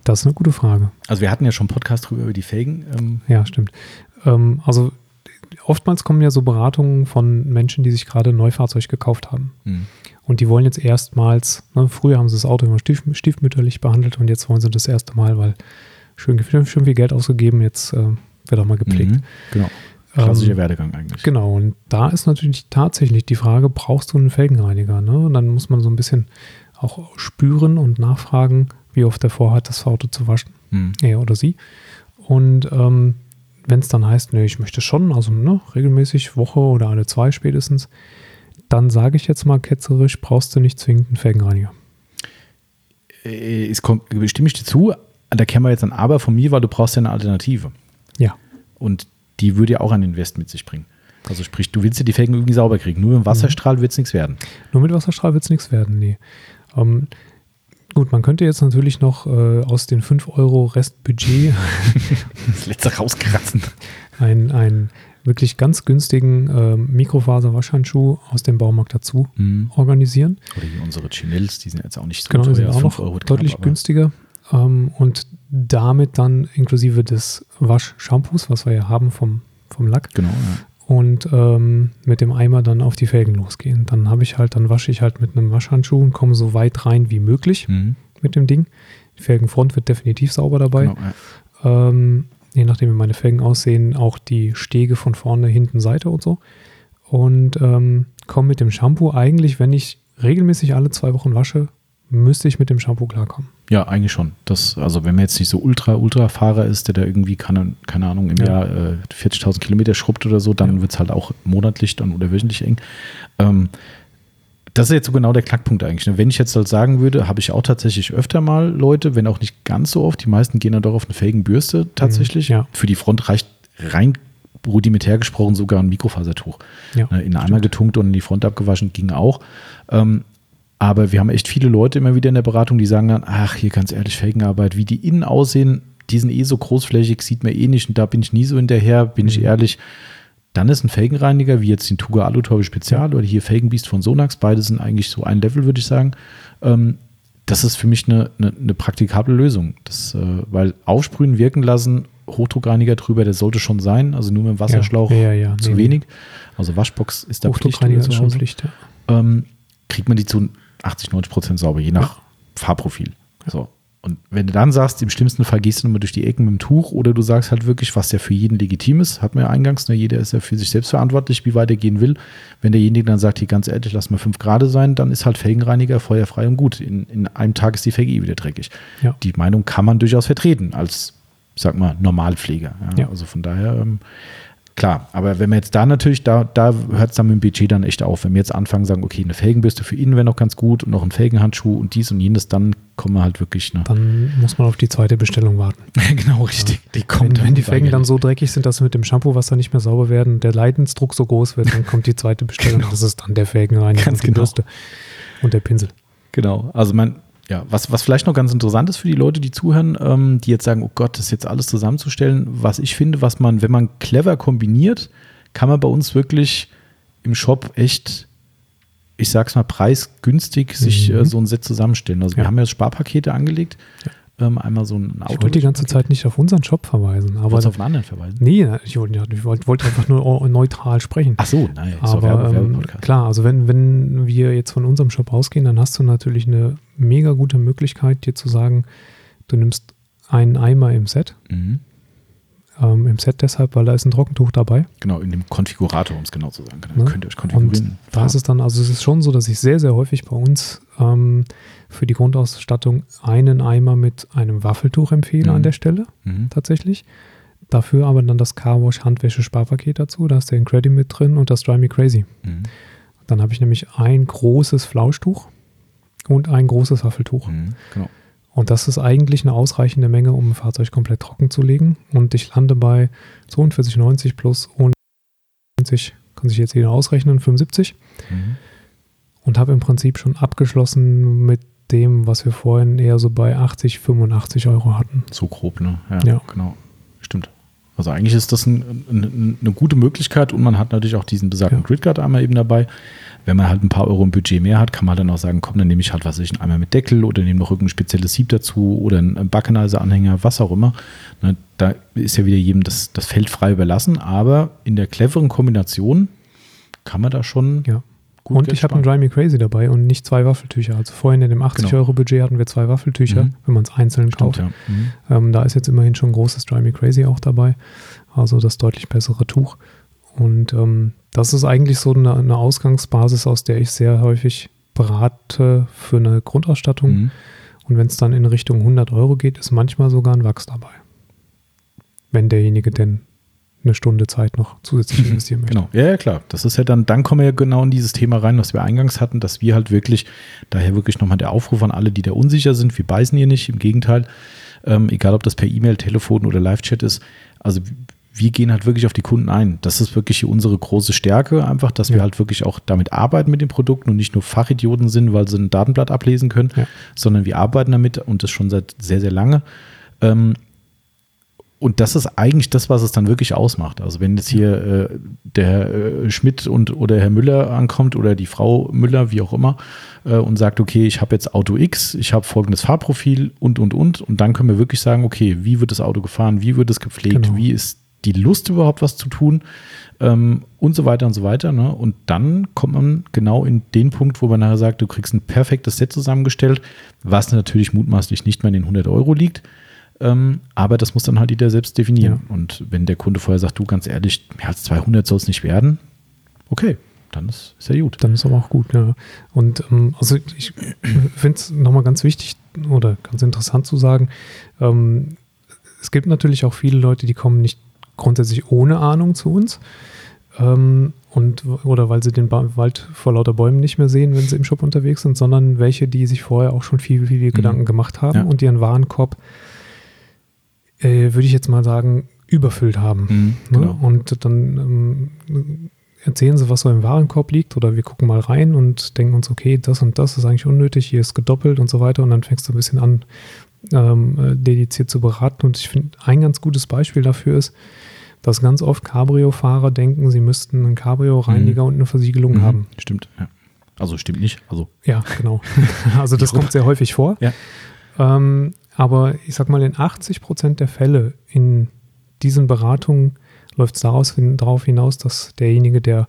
Das ist eine gute Frage. Also wir hatten ja schon einen Podcast drüber über die Felgen. Ähm. Ja, stimmt. Ähm, also oftmals kommen ja so Beratungen von Menschen, die sich gerade ein Neufahrzeug gekauft haben. Hm. Und die wollen jetzt erstmals, ne, früher haben sie das Auto immer stief, stiefmütterlich behandelt und jetzt wollen sie das erste Mal, weil schön, schön viel Geld ausgegeben, jetzt äh, wird auch mal gepflegt. Mhm, genau. Klassischer ähm, Werdegang eigentlich. Genau, und da ist natürlich tatsächlich die Frage, brauchst du einen Felgenreiniger? Ne? Und dann muss man so ein bisschen auch spüren und nachfragen, wie oft er vorhat, das Auto zu waschen. Mhm. Er oder sie. Und ähm, wenn es dann heißt, ne, ich möchte schon, also ne, regelmäßig, Woche oder alle zwei spätestens, dann sage ich jetzt mal ketzerisch, brauchst du nicht zwingend einen Felgenreiniger. Äh, es kommt, stimme ich dir zu, da kämen wir jetzt ein Aber von mir, weil du brauchst ja eine Alternative. Ja. Und die würde ja auch ein Invest mit sich bringen. Also sprich, du willst ja die Felgen irgendwie sauber kriegen. Nur mit dem Wasserstrahl wird es nichts werden. Nur mit Wasserstrahl wird es nichts werden, nee. Ähm, gut, man könnte jetzt natürlich noch äh, aus den fünf Euro Restbudget das letzte rauskratzen. Ein, einen wirklich ganz günstigen äh, Mikrofaser-Waschhandschuh aus dem Baumarkt dazu mhm. organisieren. Oder wie unsere Chinels, die sind jetzt auch nicht so genau, teuer. Die sind auch noch Euro deutlich knapp, günstiger. Ähm, und damit dann inklusive des Waschshampoos, was wir ja haben vom, vom Lack. Genau, ja. Und ähm, mit dem Eimer dann auf die Felgen losgehen. Dann habe ich halt, dann wasche ich halt mit einem Waschhandschuh und komme so weit rein wie möglich mhm. mit dem Ding. Die Felgenfront wird definitiv sauber dabei. Genau, ja. ähm, je nachdem, wie meine Felgen aussehen, auch die Stege von vorne, hinten, Seite und so. Und ähm, komme mit dem Shampoo eigentlich, wenn ich regelmäßig alle zwei Wochen wasche, müsste ich mit dem Shampoo klarkommen. Ja, eigentlich schon. Das, also wenn man jetzt nicht so Ultra-Ultra-Fahrer ist, der da irgendwie, keine, keine Ahnung, im ja. Jahr äh, vierzigtausend Kilometer schrubbt oder so, dann ja. wird es halt auch monatlich dann oder wöchentlich eng. Ähm, das ist jetzt so genau der Knackpunkt eigentlich. Ne? Wenn ich jetzt halt sagen würde, habe ich auch tatsächlich öfter mal Leute, wenn auch nicht ganz so oft, die meisten gehen dann doch auf eine Felgenbürste tatsächlich. Mhm, ja. Für die Front reicht rein rudimentär gesprochen sogar ein Mikrofasertuch. Ja, ne? In den Eimer getunkt und in die Front abgewaschen ging auch. Ähm, Aber wir haben echt viele Leute immer wieder in der Beratung, die sagen dann, ach, hier ganz ehrlich, Felgenarbeit, wie die innen aussehen, die sind eh so großflächig, sieht man eh nicht und da bin ich nie so hinterher, bin mhm. ich ehrlich. Dann ist ein Felgenreiniger, wie jetzt den Tuga Alu-Turbo Spezial oder hier Felgenbeast von Sonax, beide sind eigentlich so ein Level, würde ich sagen. Ähm, das ist für mich eine, eine, eine praktikable Lösung. Das, äh, weil aufsprühen, wirken lassen, Hochdruckreiniger drüber, der sollte schon sein, also nur mit dem Wasserschlauch ja, ja, ja, zu nee, wenig. Also Waschbox ist da Hochdruckreiniger ist schon Pflicht, ja. ähm, kriegt man die zu achtzig, neunzig Prozent sauber, je nach ja. Fahrprofil. So. Und wenn du dann sagst, im schlimmsten Fall gehst du nochmal durch die Ecken mit dem Tuch oder du sagst halt wirklich, was ja für jeden legitim ist, hat man ja eingangs, ne, jeder ist ja für sich selbst verantwortlich, wie weit er gehen will. Wenn derjenige dann sagt, hier ganz ehrlich, lass mal fünf Grad sein, dann ist halt Felgenreiniger feuerfrei und gut. In, in einem Tag ist die Felge eh wieder dreckig. Ja. Die Meinung kann man durchaus vertreten als, ich sag mal, Normalpfleger. Ja? Ja. Also von daher, ähm, klar, aber wenn wir jetzt da natürlich, da, da hört es dann mit dem Budget dann echt auf. Wenn wir jetzt anfangen, sagen, okay, eine Felgenbürste für innen wäre noch ganz gut und noch ein Felgenhandschuh und dies und jenes, dann kommen wir halt wirklich. Ne? Dann muss man auf die zweite Bestellung warten. Genau, richtig. Ja. Die kommt wenn, wenn die Felgen dann so dreckig sind, dass sie mit dem Shampoo-Wasser nicht mehr sauber werden, der Leidensdruck so groß wird, dann kommt die zweite Bestellung. Genau. Das ist dann der Felgenreiniger und die genau. Bürste und der Pinsel. Genau, also man Ja, was, was vielleicht noch ganz interessant ist für die Leute, die zuhören, ähm, die jetzt sagen, oh Gott, das ist jetzt alles zusammenzustellen. Was ich finde, was man, wenn man clever kombiniert, kann man bei uns wirklich im Shop echt, ich sag's mal, preisgünstig mhm. sich äh, so ein Set zusammenstellen. Also ja. wir haben ja Sparpakete angelegt. Ja. Ähm, einmal so ein Auto. Ich wollte die ganze Zeit nicht auf unseren Shop verweisen. Aber du auf einen anderen verweisen? Nee, ich wollte, ich wollte einfach nur neutral sprechen. Ach so, nein. Aber ähm, klar, also wenn, wenn wir jetzt von unserem Shop ausgehen, dann hast du natürlich eine mega gute Möglichkeit, dir zu sagen, du nimmst einen Eimer im Set. Mhm. Ähm, Im Set deshalb, weil da ist ein Trockentuch dabei. Genau, in dem Konfigurator, um es genau zu sagen. Dann ne? könnt ihr euch konfigurieren. Und da ist es dann, also es ist schon so, dass ich sehr, sehr häufig bei uns ähm, für die Grundausstattung einen Eimer mit einem Waffeltuch empfehle mhm. an der Stelle, mhm. tatsächlich. Dafür aber dann das Carwash Handwäsche-Sparpaket dazu, da ist der Incredi mit drin und das Dry Me Crazy. Mhm. Dann habe ich nämlich ein großes Flauschtuch und ein großes Waffeltuch. Mhm. Genau. Und das ist eigentlich eine ausreichende Menge, um ein Fahrzeug komplett trocken zu legen. Und ich lande bei zweiundvierzig neunzig plus neunzig, kann sich jetzt jeder ausrechnen, fünfundsiebzig. Mhm. Und habe im Prinzip schon abgeschlossen mit dem, was wir vorhin eher so bei achtzig, fünfundachtzig Euro hatten. So grob, ne? Ja, ja. genau. Stimmt. Also eigentlich ist das ein, ein, eine gute Möglichkeit und man hat natürlich auch diesen besagten Ja. Gridguard einmal eben dabei. Wenn man halt ein paar Euro im Budget mehr hat, kann man dann auch sagen, komm, dann nehme ich halt, was weiß ich, einen Eimer mit Deckel oder nehme noch irgendein spezielles Sieb dazu oder einen Backenizer-Anhänger, was auch immer. Ne, da ist ja wieder jedem das, das Feld frei überlassen, aber in der cleveren Kombination kann man da schon Ja. gut Und Geld ich habe einen sparen. Dry Me Crazy dabei und nicht zwei Waffeltücher. Also vorhin in dem achtzig-Euro-Budget hatten wir zwei Waffeltücher, Mhm. wenn man es einzeln Stimmt, kauft. ja. Mhm. Ähm, da ist jetzt immerhin schon ein großes Dry Me Crazy auch dabei. Also das deutlich bessere Tuch. Und ähm, das ist eigentlich so eine, eine Ausgangsbasis, aus der ich sehr häufig berate für eine Grundausstattung. Mhm. Und wenn es dann in Richtung hundert Euro geht, ist manchmal sogar ein Wachs dabei. Wenn derjenige denn eine Stunde Zeit noch zusätzlich investieren möchte. Genau, ja, ja, klar. Das ist ja dann, dann kommen wir ja genau in dieses Thema rein, was wir eingangs hatten, dass wir halt wirklich, daher wirklich nochmal der Aufruf an alle, die da unsicher sind, wir beißen hier nicht, im Gegenteil, ähm, egal ob das per E-Mail, Telefon oder Live-Chat ist, also wir gehen halt wirklich auf die Kunden ein. Das ist wirklich hier unsere große Stärke, einfach, dass Ja. wir halt wirklich auch damit arbeiten mit den Produkten und nicht nur Fachidioten sind, weil sie ein Datenblatt ablesen können, Ja. sondern wir arbeiten damit und das schon seit sehr, sehr lange. Ähm, Und das ist eigentlich das, was es dann wirklich ausmacht. Also wenn jetzt hier äh, der äh, Schmidt und oder Herr Müller ankommt oder die Frau Müller, wie auch immer, äh, und sagt, okay, ich habe jetzt Auto X, ich habe folgendes Fahrprofil und, und, und. Und dann können wir wirklich sagen, okay, wie wird das Auto gefahren, wie wird es gepflegt, Genau. wie ist die Lust überhaupt, was zu tun ähm, und so weiter und so weiter. Ne? Und dann kommt man genau in den Punkt, wo man nachher sagt, du kriegst ein perfektes Set zusammengestellt, was natürlich mutmaßlich nicht mehr in den hundert Euro liegt. Ähm, aber das muss dann halt jeder selbst definieren. Ja. Und wenn der Kunde vorher sagt, du, ganz ehrlich, mehr als zweihundert soll es nicht werden, okay, dann ist, ist ja gut. Dann ist aber auch gut, ja. Und ähm, also ich finde es nochmal ganz wichtig oder ganz interessant zu sagen, ähm, es gibt natürlich auch viele Leute, die kommen nicht grundsätzlich ohne Ahnung zu uns. Ähm, und, oder weil sie den ba- Wald vor lauter Bäumen nicht mehr sehen, wenn sie im Shop unterwegs sind, sondern welche, die sich vorher auch schon viel, viele Gedanken gemacht haben Ja. und ihren Warenkorb, äh, würde ich jetzt mal sagen, überfüllt haben. Mhm, Ne? genau. Und dann ähm, erzählen sie, was so im Warenkorb liegt, oder wir gucken mal rein und denken uns, okay, das und das ist eigentlich unnötig, hier ist gedoppelt und so weiter, und dann fängst du ein bisschen an, ähm, äh, dediziert zu beraten. Und ich finde, ein ganz gutes Beispiel dafür ist, dass ganz oft Cabrio-Fahrer denken, sie müssten einen Cabrio-Reiniger Mhm. und eine Versiegelung Mhm, haben. Stimmt, ja. Also stimmt nicht. Also Ja, genau. Also das Ja. kommt sehr häufig vor. Ja. Ähm, aber ich sag mal, in achtzig Prozent der Fälle in diesen Beratungen läuft es daraus hin, darauf hinaus, dass derjenige, der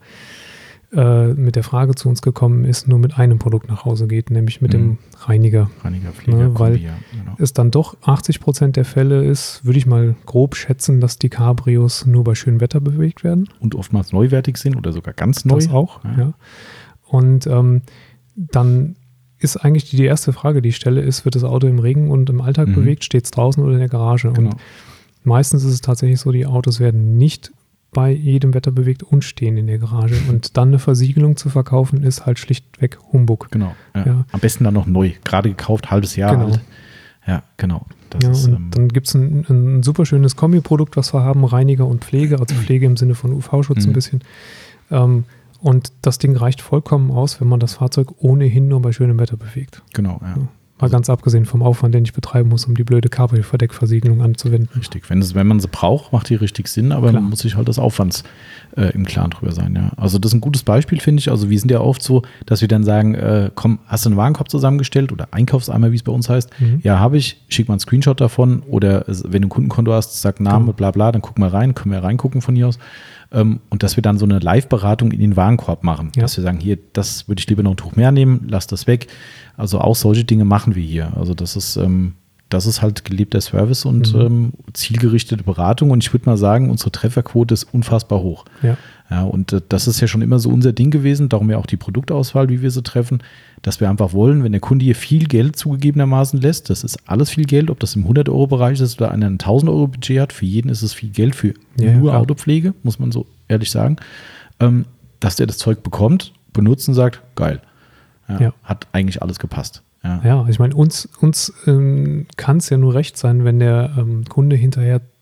äh, mit der Frage zu uns gekommen ist, nur mit einem Produkt nach Hause geht, nämlich mit Mhm. dem Reiniger. Reiniger, Pfleger, Ne, weil Kombi, ja, genau. Es dann doch achtzig Prozent der Fälle ist, würde ich mal grob schätzen, dass die Cabrios nur bei schönem Wetter bewegt werden. Und oftmals neuwertig sind oder sogar ganz neu. Das auch, Ja. ja. Und ähm, dann ist eigentlich die, die erste Frage, die ich stelle, ist, wird das Auto im Regen und im Alltag Mhm. bewegt, steht es draußen oder in der Garage? Genau. Und meistens ist es tatsächlich so, die Autos werden nicht bei jedem Wetter bewegt und stehen in der Garage. Und dann eine Versiegelung zu verkaufen, ist halt schlichtweg Humbug. Genau. Ja. Ja. Am besten dann noch neu. Gerade gekauft, halbes Jahr Genau. alt. Ja, genau. Das Ja, ist, und ähm, dann gibt es ein, ein super schönes Kombiprodukt, was wir haben, Reiniger und Pflege, also Pflege im Sinne von U V-Schutz Mhm. ein bisschen. Ähm, und das Ding reicht vollkommen aus, wenn man das Fahrzeug ohnehin nur bei schönem Wetter bewegt. genau, ja. Ja. Mal ganz abgesehen vom Aufwand, den ich betreiben muss, um die blöde Cabrio-Verdeckversiegelung anzuwenden. Richtig. Wenn, es, wenn man sie braucht, macht die richtig Sinn, aber Klar. man muss sich halt des Aufwands äh, im Klaren drüber sein. Ja. Also das ist ein gutes Beispiel, finde ich. Also wir sind ja oft so, dass wir dann sagen, äh, komm, hast du einen Warenkorb zusammengestellt oder Einkaufseimer, wie es bei uns heißt? Mhm. Ja, habe ich. Schick mal einen Screenshot davon oder äh, wenn du ein Kundenkonto hast, sag Name, Genau. bla bla, dann guck mal rein, können wir reingucken von hier aus. Ähm, und dass wir dann so eine Live-Beratung in den Warenkorb machen. Ja. Dass wir sagen, hier, das würde ich lieber noch ein Tuch mehr nehmen, lass das weg. Also auch solche Dinge machen wir hier. Also das ist, ähm, das ist halt gelebter Service und Mhm. ähm, zielgerichtete Beratung. Und ich würde mal sagen, unsere Trefferquote ist unfassbar hoch. Ja. Ja, und äh, das ist ja schon immer so unser Ding gewesen, darum ja auch die Produktauswahl, wie wir sie treffen, dass wir einfach wollen, wenn der Kunde hier viel Geld zugegebenermaßen lässt, das ist alles viel Geld, ob das im hundert-Euro-Bereich ist oder einer ein tausend-Euro-Budget hat, für jeden ist es viel Geld, für Ja, nur klar. Autopflege, muss man so ehrlich sagen, ähm, dass der das Zeug bekommt, benutzt und sagt, geil, ja, Ja. hat eigentlich alles gepasst. Ja, Ja, ich meine, uns, uns ähm, kann es ja nur recht sein, wenn der ähm, Kunde hinterher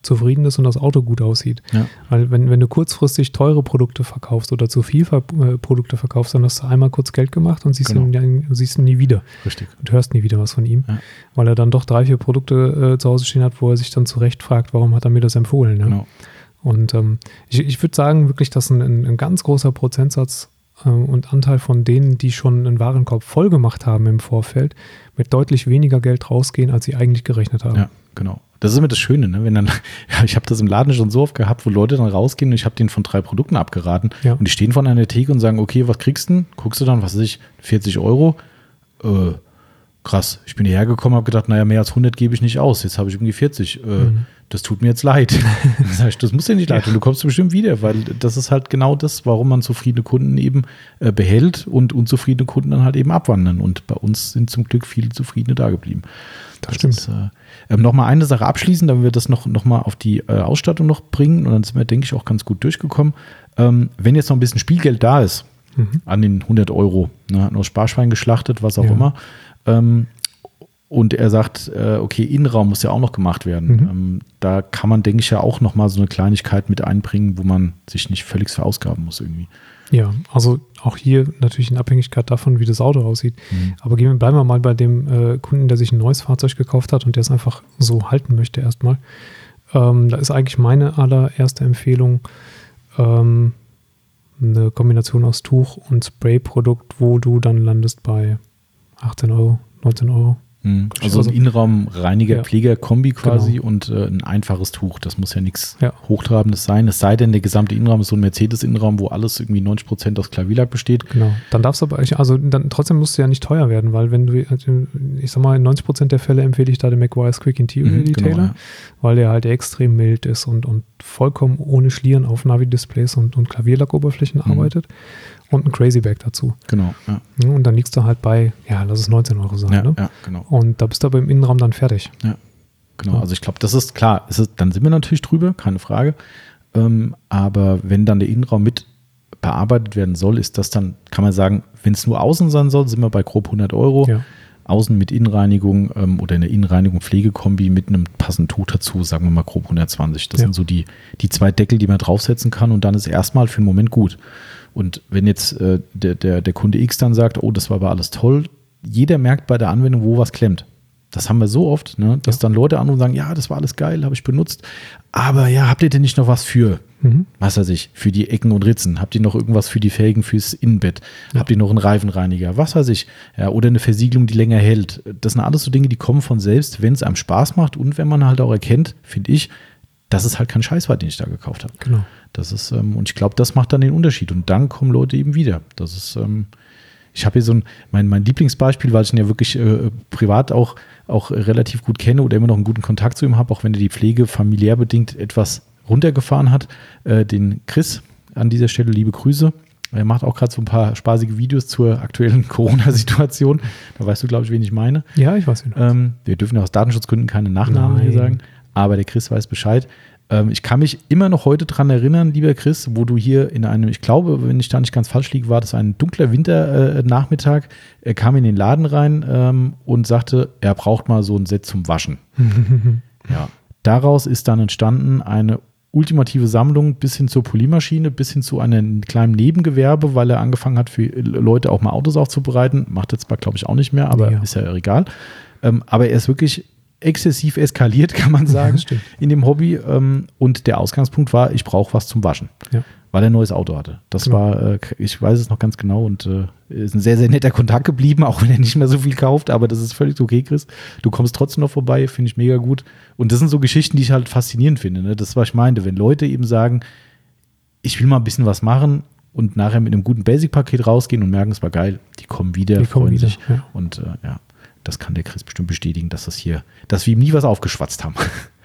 zufrieden ist und das Auto gut aussieht. Ja. Weil wenn, wenn du kurzfristig teure Produkte verkaufst oder zu viel Ver äh, Produkte verkaufst, dann hast du einmal kurz Geld gemacht und siehst, Genau. ihn, siehst ihn nie wieder. Richtig. Und hörst nie wieder was von ihm, Ja. weil er dann doch drei, vier Produkte äh, zu Hause stehen hat, wo er sich dann zu Recht fragt, warum hat er mir das empfohlen. Ne? Genau. Und ähm, ich, ich würde sagen wirklich, dass ein, ein, ein ganz großer Prozentsatz äh, und Anteil von denen, die schon einen Warenkorb voll gemacht haben im Vorfeld, mit deutlich weniger Geld rausgehen, als sie eigentlich gerechnet haben. Ja, genau. Das ist immer das Schöne, ne? Wenn dann, ja, ich habe das im Laden schon so oft gehabt, wo Leute dann rausgehen und ich habe denen von drei Produkten abgeraten Ja. und die stehen vor einer Theke und sagen, okay, was kriegst du denn? Guckst du dann, was weiß ich, vierzig Euro? Äh, krass. Ich bin hierher gekommen, habe gedacht, naja, mehr als hundert gebe ich nicht aus. Jetzt habe ich irgendwie vierzig. Äh, Mhm. Das tut mir jetzt leid. Dann sag ich, das muss dir nicht leid tun. Du kommst bestimmt wieder, weil das ist halt genau das, warum man zufriedene Kunden eben äh, behält und unzufriedene Kunden dann halt eben abwandern. Und bei uns sind zum Glück viele Zufriedene da geblieben. Das stimmt. Ist, äh, ähm, Nochmal eine Sache abschließend, damit wir das noch, noch mal auf die äh, Ausstattung noch bringen. Und dann sind wir, denke ich, auch ganz gut durchgekommen. Ähm, wenn jetzt noch ein bisschen Spielgeld da ist, Mhm. an den hundert Euro, ne, hat noch Sparschwein geschlachtet, was auch Ja. immer, ähm, und er sagt, äh, okay, Innenraum muss ja auch noch gemacht werden. Mhm. Ähm, da kann man, denke ich, ja auch noch mal so eine Kleinigkeit mit einbringen, wo man sich nicht völlig verausgaben muss irgendwie. Ja, also auch hier natürlich in Abhängigkeit davon, wie das Auto aussieht. Mhm. Aber gehen wir, bleiben wir mal bei dem äh, Kunden, der sich ein neues Fahrzeug gekauft hat und der es einfach so halten möchte erstmal. Ähm, da ist eigentlich meine allererste Empfehlung ähm, eine Kombination aus Tuch und Spray-Produkt, wo du dann landest bei achtzehn Euro, neunzehn Euro. Mhm. Also Also- ein Innenraum-Reiniger, Ja. Pfleger-Kombi quasi Genau. und äh, ein einfaches Tuch. Das muss ja nichts Ja. Hochtrabendes sein. Es sei denn, der gesamte Innenraum ist so ein Mercedes-Innenraum, wo alles irgendwie neunzig Prozent aus Klavierlack besteht. Genau. Dann darfst du aber, eigentlich- also dann trotzdem musst du ja nicht teuer werden, weil wenn du, ich sag mal, in neunzig Prozent der Fälle empfehle ich da den McGuire's Quick Interior Mhm, Detailer, genau, ja. weil der halt extrem mild ist und, und vollkommen ohne Schlieren auf Navi-Displays und, und Klavierlackoberflächen Mhm. arbeitet und ein Crazy Bag dazu. Genau, ja. Ja, und dann liegst du halt bei, ja, lass es neunzehn Euro sein. Ja, Ne? ja, genau. Und da bist du aber im Innenraum dann fertig. Genau, Ja. also ich glaube, das ist klar, es ist, dann sind wir natürlich drüber, keine Frage. Ähm, aber wenn dann der Innenraum mit bearbeitet werden soll, ist das dann, kann man sagen, wenn es nur außen sein soll, sind wir bei grob hundert Euro. Ja. Außen mit Innenreinigung ähm, oder eine Innenreinigung Pflegekombi mit einem passenden Tuch dazu, sagen wir mal grob hundertzwanzig. Das Ja. sind so die, die zwei Deckel, die man draufsetzen kann und dann ist erstmal für den Moment gut. Und wenn jetzt äh, der, der, der Kunde X dann sagt, oh, das war aber alles toll, jeder merkt bei der Anwendung, wo was klemmt. Das haben wir so oft, ne, dass Ja. dann Leute anrufen und sagen, ja, das war alles geil, habe ich benutzt. Aber ja, habt ihr denn nicht noch was für, Mhm. was weiß ich, für die Ecken und Ritzen? Habt ihr noch irgendwas für die Felgen fürs Innenbett? Ja. Habt ihr noch einen Reifenreiniger? Was weiß ich. Ja, oder eine Versiegelung, die länger hält. Das sind alles so Dinge, die kommen von selbst, wenn es einem Spaß macht und wenn man halt auch erkennt, finde ich, dass es halt kein Scheiß war, den ich da gekauft habe. Genau. Das ist, ähm, und ich glaube, das macht dann den Unterschied. Und dann kommen Leute eben wieder. Das ist, ähm, ich habe hier so ein, mein, mein Lieblingsbeispiel, weil ich ihn ja wirklich äh, privat auch, auch relativ gut kenne oder immer noch einen guten Kontakt zu ihm habe, auch wenn er die Pflege familiär bedingt etwas runtergefahren hat. Äh, den Chris an dieser Stelle, liebe Grüße. Er macht auch gerade so ein paar spaßige Videos zur aktuellen Corona-Situation. Da weißt du, glaube ich, wen ich meine. Ja, ich weiß nicht. Ähm, wir dürfen ja aus Datenschutzgründen keine Nachnamen hier Nein. sagen, aber der Chris weiß Bescheid. Ähm, ich kann mich immer noch heute dran erinnern, lieber Chris, wo du hier in einem, ich glaube, wenn ich da nicht ganz falsch liege, war das ein dunkler Winternachmittag. Er kam in den Laden rein ähm, und sagte, er braucht mal so ein Set zum Waschen. Ja. Daraus ist dann entstanden eine ultimative Sammlung bis hin zur Polymaschine, bis hin zu einem kleinen Nebengewerbe, weil er angefangen hat, für Leute auch mal Autos aufzubereiten. Macht jetzt zwar, glaube ich, auch nicht mehr, aber Ja. ist ja egal. Ähm, aber er ist wirklich exzessiv eskaliert, kann man Ja, sagen, das stimmt. in dem Hobby. Ähm, und der Ausgangspunkt war, ich brauche was zum Waschen, Ja. weil er ein neues Auto hatte. Das Genau. war, äh, ich weiß es noch ganz genau und äh, ist ein sehr, sehr netter Kontakt geblieben, auch wenn er nicht mehr so viel kauft, aber das ist völlig okay, Chris. Du kommst trotzdem noch vorbei, finde ich mega gut. Und das sind so Geschichten, die ich halt faszinierend finde. Ne? Das ist, was ich meinte, wenn Leute eben sagen, ich will mal ein bisschen was machen und nachher mit einem guten Basic-Paket rausgehen und merken, es war geil, die kommen wieder, Die kommen freuen wieder, sich. ja. Und äh, ja, das kann der Chris bestimmt bestätigen, dass das hier, dass wir ihm nie was aufgeschwatzt haben.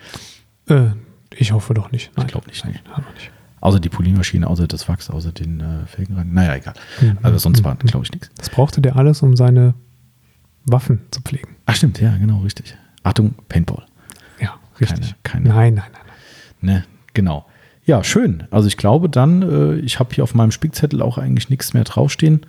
Äh, ich hoffe doch nicht. Nein, Ich glaube nicht, Nein, nee. haben wir nicht. Außer die Polymaschine, außer das Wachs, außer den äh, Felgenreiniger. Naja, egal. Mhm. Aber sonst war, Mhm. glaube ich, nichts. Das brauchte der alles, um seine Waffen zu pflegen. Ach stimmt, ja, genau, richtig. Achtung, Paintball. Ja, richtig. Keine, keine, Nein, nein, nein. nein. ne, genau. Ja, schön. Also ich glaube dann, äh, ich habe hier auf meinem Spickzettel auch eigentlich nichts mehr draufstehen.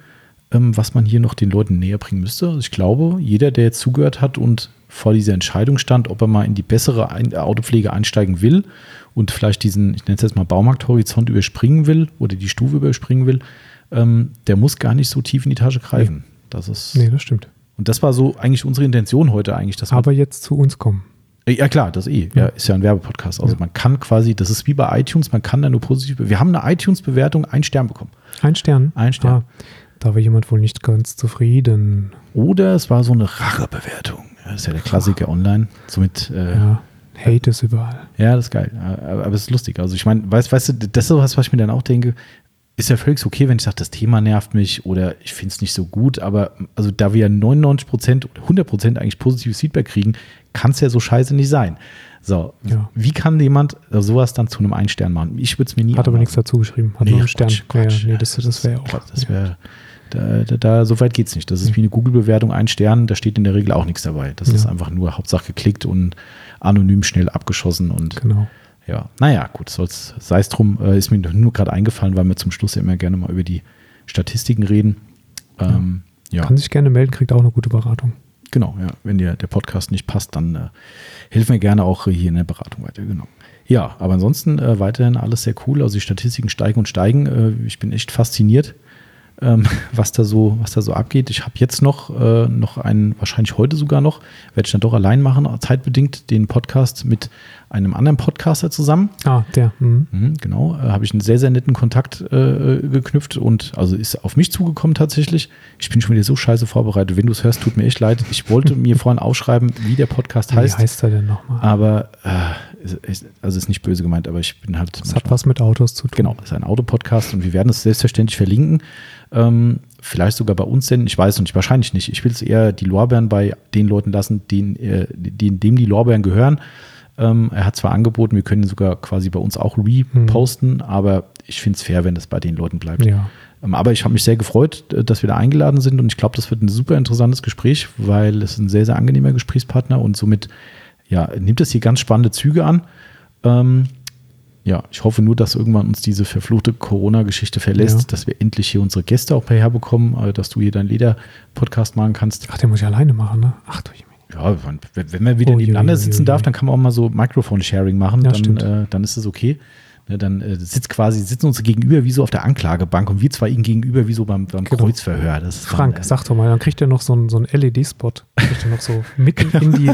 ähm, was man hier noch den Leuten näher bringen müsste. Also ich glaube, jeder, der jetzt zugehört hat und vor dieser Entscheidung stand, ob er mal in die bessere Ein- Autopflege einsteigen will und vielleicht diesen, ich nenne es jetzt mal Baumarkthorizont überspringen will oder die Stufe überspringen will, ähm, der muss gar nicht so tief in die Tasche greifen. Nee. Das ist, nee, das stimmt. Und das war so eigentlich unsere Intention heute eigentlich. Dass Aber jetzt zu uns kommen. Ja klar, das eh. Ja, ist ja ein Werbepodcast. Also ja. man kann quasi, das ist wie bei iTunes, man kann da nur positiv, wir haben eine iTunes-Bewertung, einen Stern bekommen. Ein Stern? Ein Stern. Ah, da war jemand wohl nicht ganz zufrieden. Oder es war so eine Rachebewertung. Das ist ja der Klassiker Ach. online. Somit, äh, ja, Hate ist überall. Ja, das ist geil. Aber, aber es ist lustig. Also ich meine, weißt, weißt du, das ist was, was ich mir dann auch denke, ist ja völlig okay, wenn ich sage, das Thema nervt mich oder ich finde es nicht so gut, aber also da wir ja neunundneunzig Prozent oder hundert Prozent eigentlich positives Feedback kriegen, kann es ja so scheiße nicht sein. So, ja. Wie kann jemand sowas dann zu einem Ein-Stern machen? Ich würde es mir nie Hat anmachen. Aber nichts dazu geschrieben. Hat nee, nur einen Stern. Quatsch, Quatsch. Ja, nee, das, das wäre auch. Das wäre, da, da, da, so weit geht es nicht. Das ist wie eine Google-Bewertung, ein Stern, da steht in der Regel auch nichts dabei. Das ja. ist einfach nur Hauptsache geklickt und anonym schnell abgeschossen und genau. Ja, naja, gut, sei es drum, äh, ist mir nur gerade eingefallen, weil wir zum Schluss ja immer gerne mal über die Statistiken reden. Ähm, ja. Ja. Kann sich gerne melden, kriegt auch eine gute Beratung. Genau, ja. Wenn dir der Podcast nicht passt, dann äh, helfen wir gerne auch hier in der Beratung weiter. Genau. Ja, aber ansonsten äh, weiterhin alles sehr cool. Also die Statistiken steigen und steigen. Äh, ich bin echt fasziniert, ähm, was da so, was da so abgeht. Ich habe jetzt noch, äh, noch einen, wahrscheinlich heute sogar noch, werde ich dann doch allein machen, zeitbedingt, den Podcast mit einem anderen Podcaster zusammen. Ah, der. Mhm. Mhm, genau, äh, habe ich einen sehr, sehr netten Kontakt äh, geknüpft und also ist auf mich zugekommen tatsächlich. Ich bin schon wieder so scheiße vorbereitet. Wenn du es hörst, tut mir echt leid. Ich wollte mir vorhin aufschreiben, wie der Podcast heißt. Wie heißt er denn nochmal? Aber, äh, ist, also ist nicht böse gemeint, aber ich bin halt... Es hat was mit Autos zu tun. Genau, es ist ein Autopodcast und wir werden es selbstverständlich verlinken. Ähm, vielleicht sogar bei uns senden, ich weiß noch nicht, wahrscheinlich nicht. Ich will es eher die Lorbeeren bei den Leuten lassen, denen, äh, denen, dem die Lorbeeren gehören. Ähm, er hat zwar angeboten, wir können ihn sogar quasi bei uns auch reposten, hm. aber ich finde es fair, wenn das bei den Leuten bleibt. Ja. Ähm, aber ich habe mich sehr gefreut, dass wir da eingeladen sind und ich glaube, das wird ein super interessantes Gespräch, weil es ein sehr, sehr angenehmer Gesprächspartner und somit ja, nimmt es hier ganz spannende Züge an. Ähm, ja, ich hoffe nur, dass irgendwann uns diese verfluchte Corona-Geschichte verlässt, ja. dass wir endlich hier unsere Gäste auch herbekommen, dass du hier deinen Leder-Podcast machen kannst. Ach, den muss ich alleine machen, ne? Ach du Ja, wenn man wieder oh, nebeneinander je, sitzen je, darf, je. dann kann man auch mal so Microphone-Sharing machen, ja, dann, äh, dann ist es okay. Ne, dann äh, sitzt quasi, sitzen uns gegenüber wie so auf der Anklagebank und wir zwei ihnen gegenüber wie so beim, beim genau. Kreuzverhör. Das ist Frank, dann, äh, sag doch mal, dann kriegt er noch so einen so L E D-Spot, kriegt er noch so mitten in die...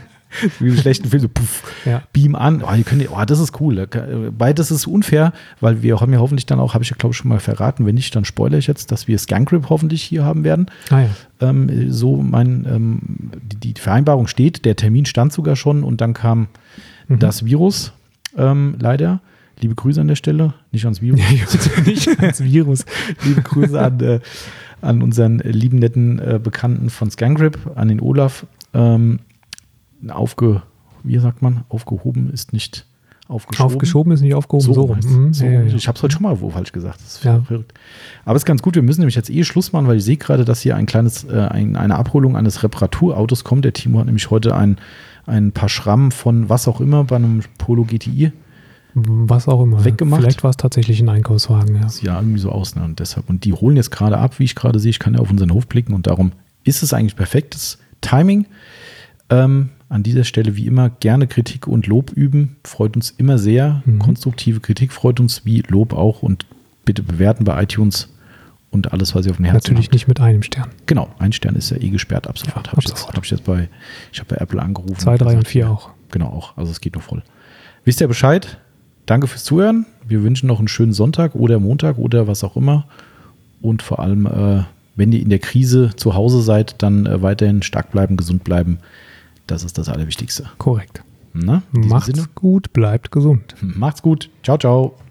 Wie im schlechten Film, so puff, ja. beam an. Oh, die können, oh, das ist cool. Beides ist unfair, weil wir haben ja hoffentlich dann auch, habe ich ja glaube ich schon mal verraten, wenn nicht, dann spoilere ich jetzt, dass wir Scangrip hoffentlich hier haben werden. Ah, ja. ähm, so mein, ähm, die, die Vereinbarung steht, der Termin stand sogar schon und dann kam mhm. das Virus, ähm, leider. Liebe Grüße an der Stelle, nicht ans Virus. nicht ans Virus. Liebe Grüße an, äh, an unseren lieben, netten äh, Bekannten von Scangrip, an den Olaf. Ähm, Aufge, wie sagt man, aufgehoben ist nicht aufgeschoben. Aufgeschoben ist nicht aufgehoben, so, so. Mhm. so. Ja, ja, ja. Ich habe es heute schon mal wo falsch gesagt. Das ist ja. verrückt. Aber es ist ganz gut, wir müssen nämlich jetzt eh Schluss machen, weil ich sehe gerade, dass hier ein kleines, äh, ein, eine Abholung eines Reparaturautos kommt. Der Timo hat nämlich heute ein, ein paar Schrammen von was auch immer bei einem Polo G T I was auch immer. Weggemacht. Vielleicht war es tatsächlich ein Einkaufswagen, ja. Das sieht ja irgendwie so aus, ne? Und deshalb. Und die holen jetzt gerade ab, wie ich gerade sehe. Ich kann ja auf unseren Hof blicken und darum ist es eigentlich perfektes Timing. Ähm, an dieser Stelle wie immer gerne Kritik und Lob üben. Freut uns immer sehr. Mhm. Konstruktive Kritik freut uns wie Lob auch. Und bitte bewerten bei iTunes und alles, was ihr auf dem Herzen Natürlich habt. Nicht mit einem Stern. Genau, ein Stern ist ja eh gesperrt ab sofort. Ja, habe ich, hab ich jetzt bei, ich habe bei Apple angerufen. Zwei, drei und vier auch. Genau, auch. Also es geht noch voll. Wisst ihr Bescheid? Danke fürs Zuhören. Wir wünschen noch einen schönen Sonntag oder Montag oder was auch immer. Und vor allem, äh, wenn ihr in der Krise zu Hause seid, dann äh, weiterhin stark bleiben, gesund bleiben. Das ist das Allerwichtigste. Korrekt. Na, Macht's Sinne? gut, bleibt gesund. Macht's gut. Ciao, ciao.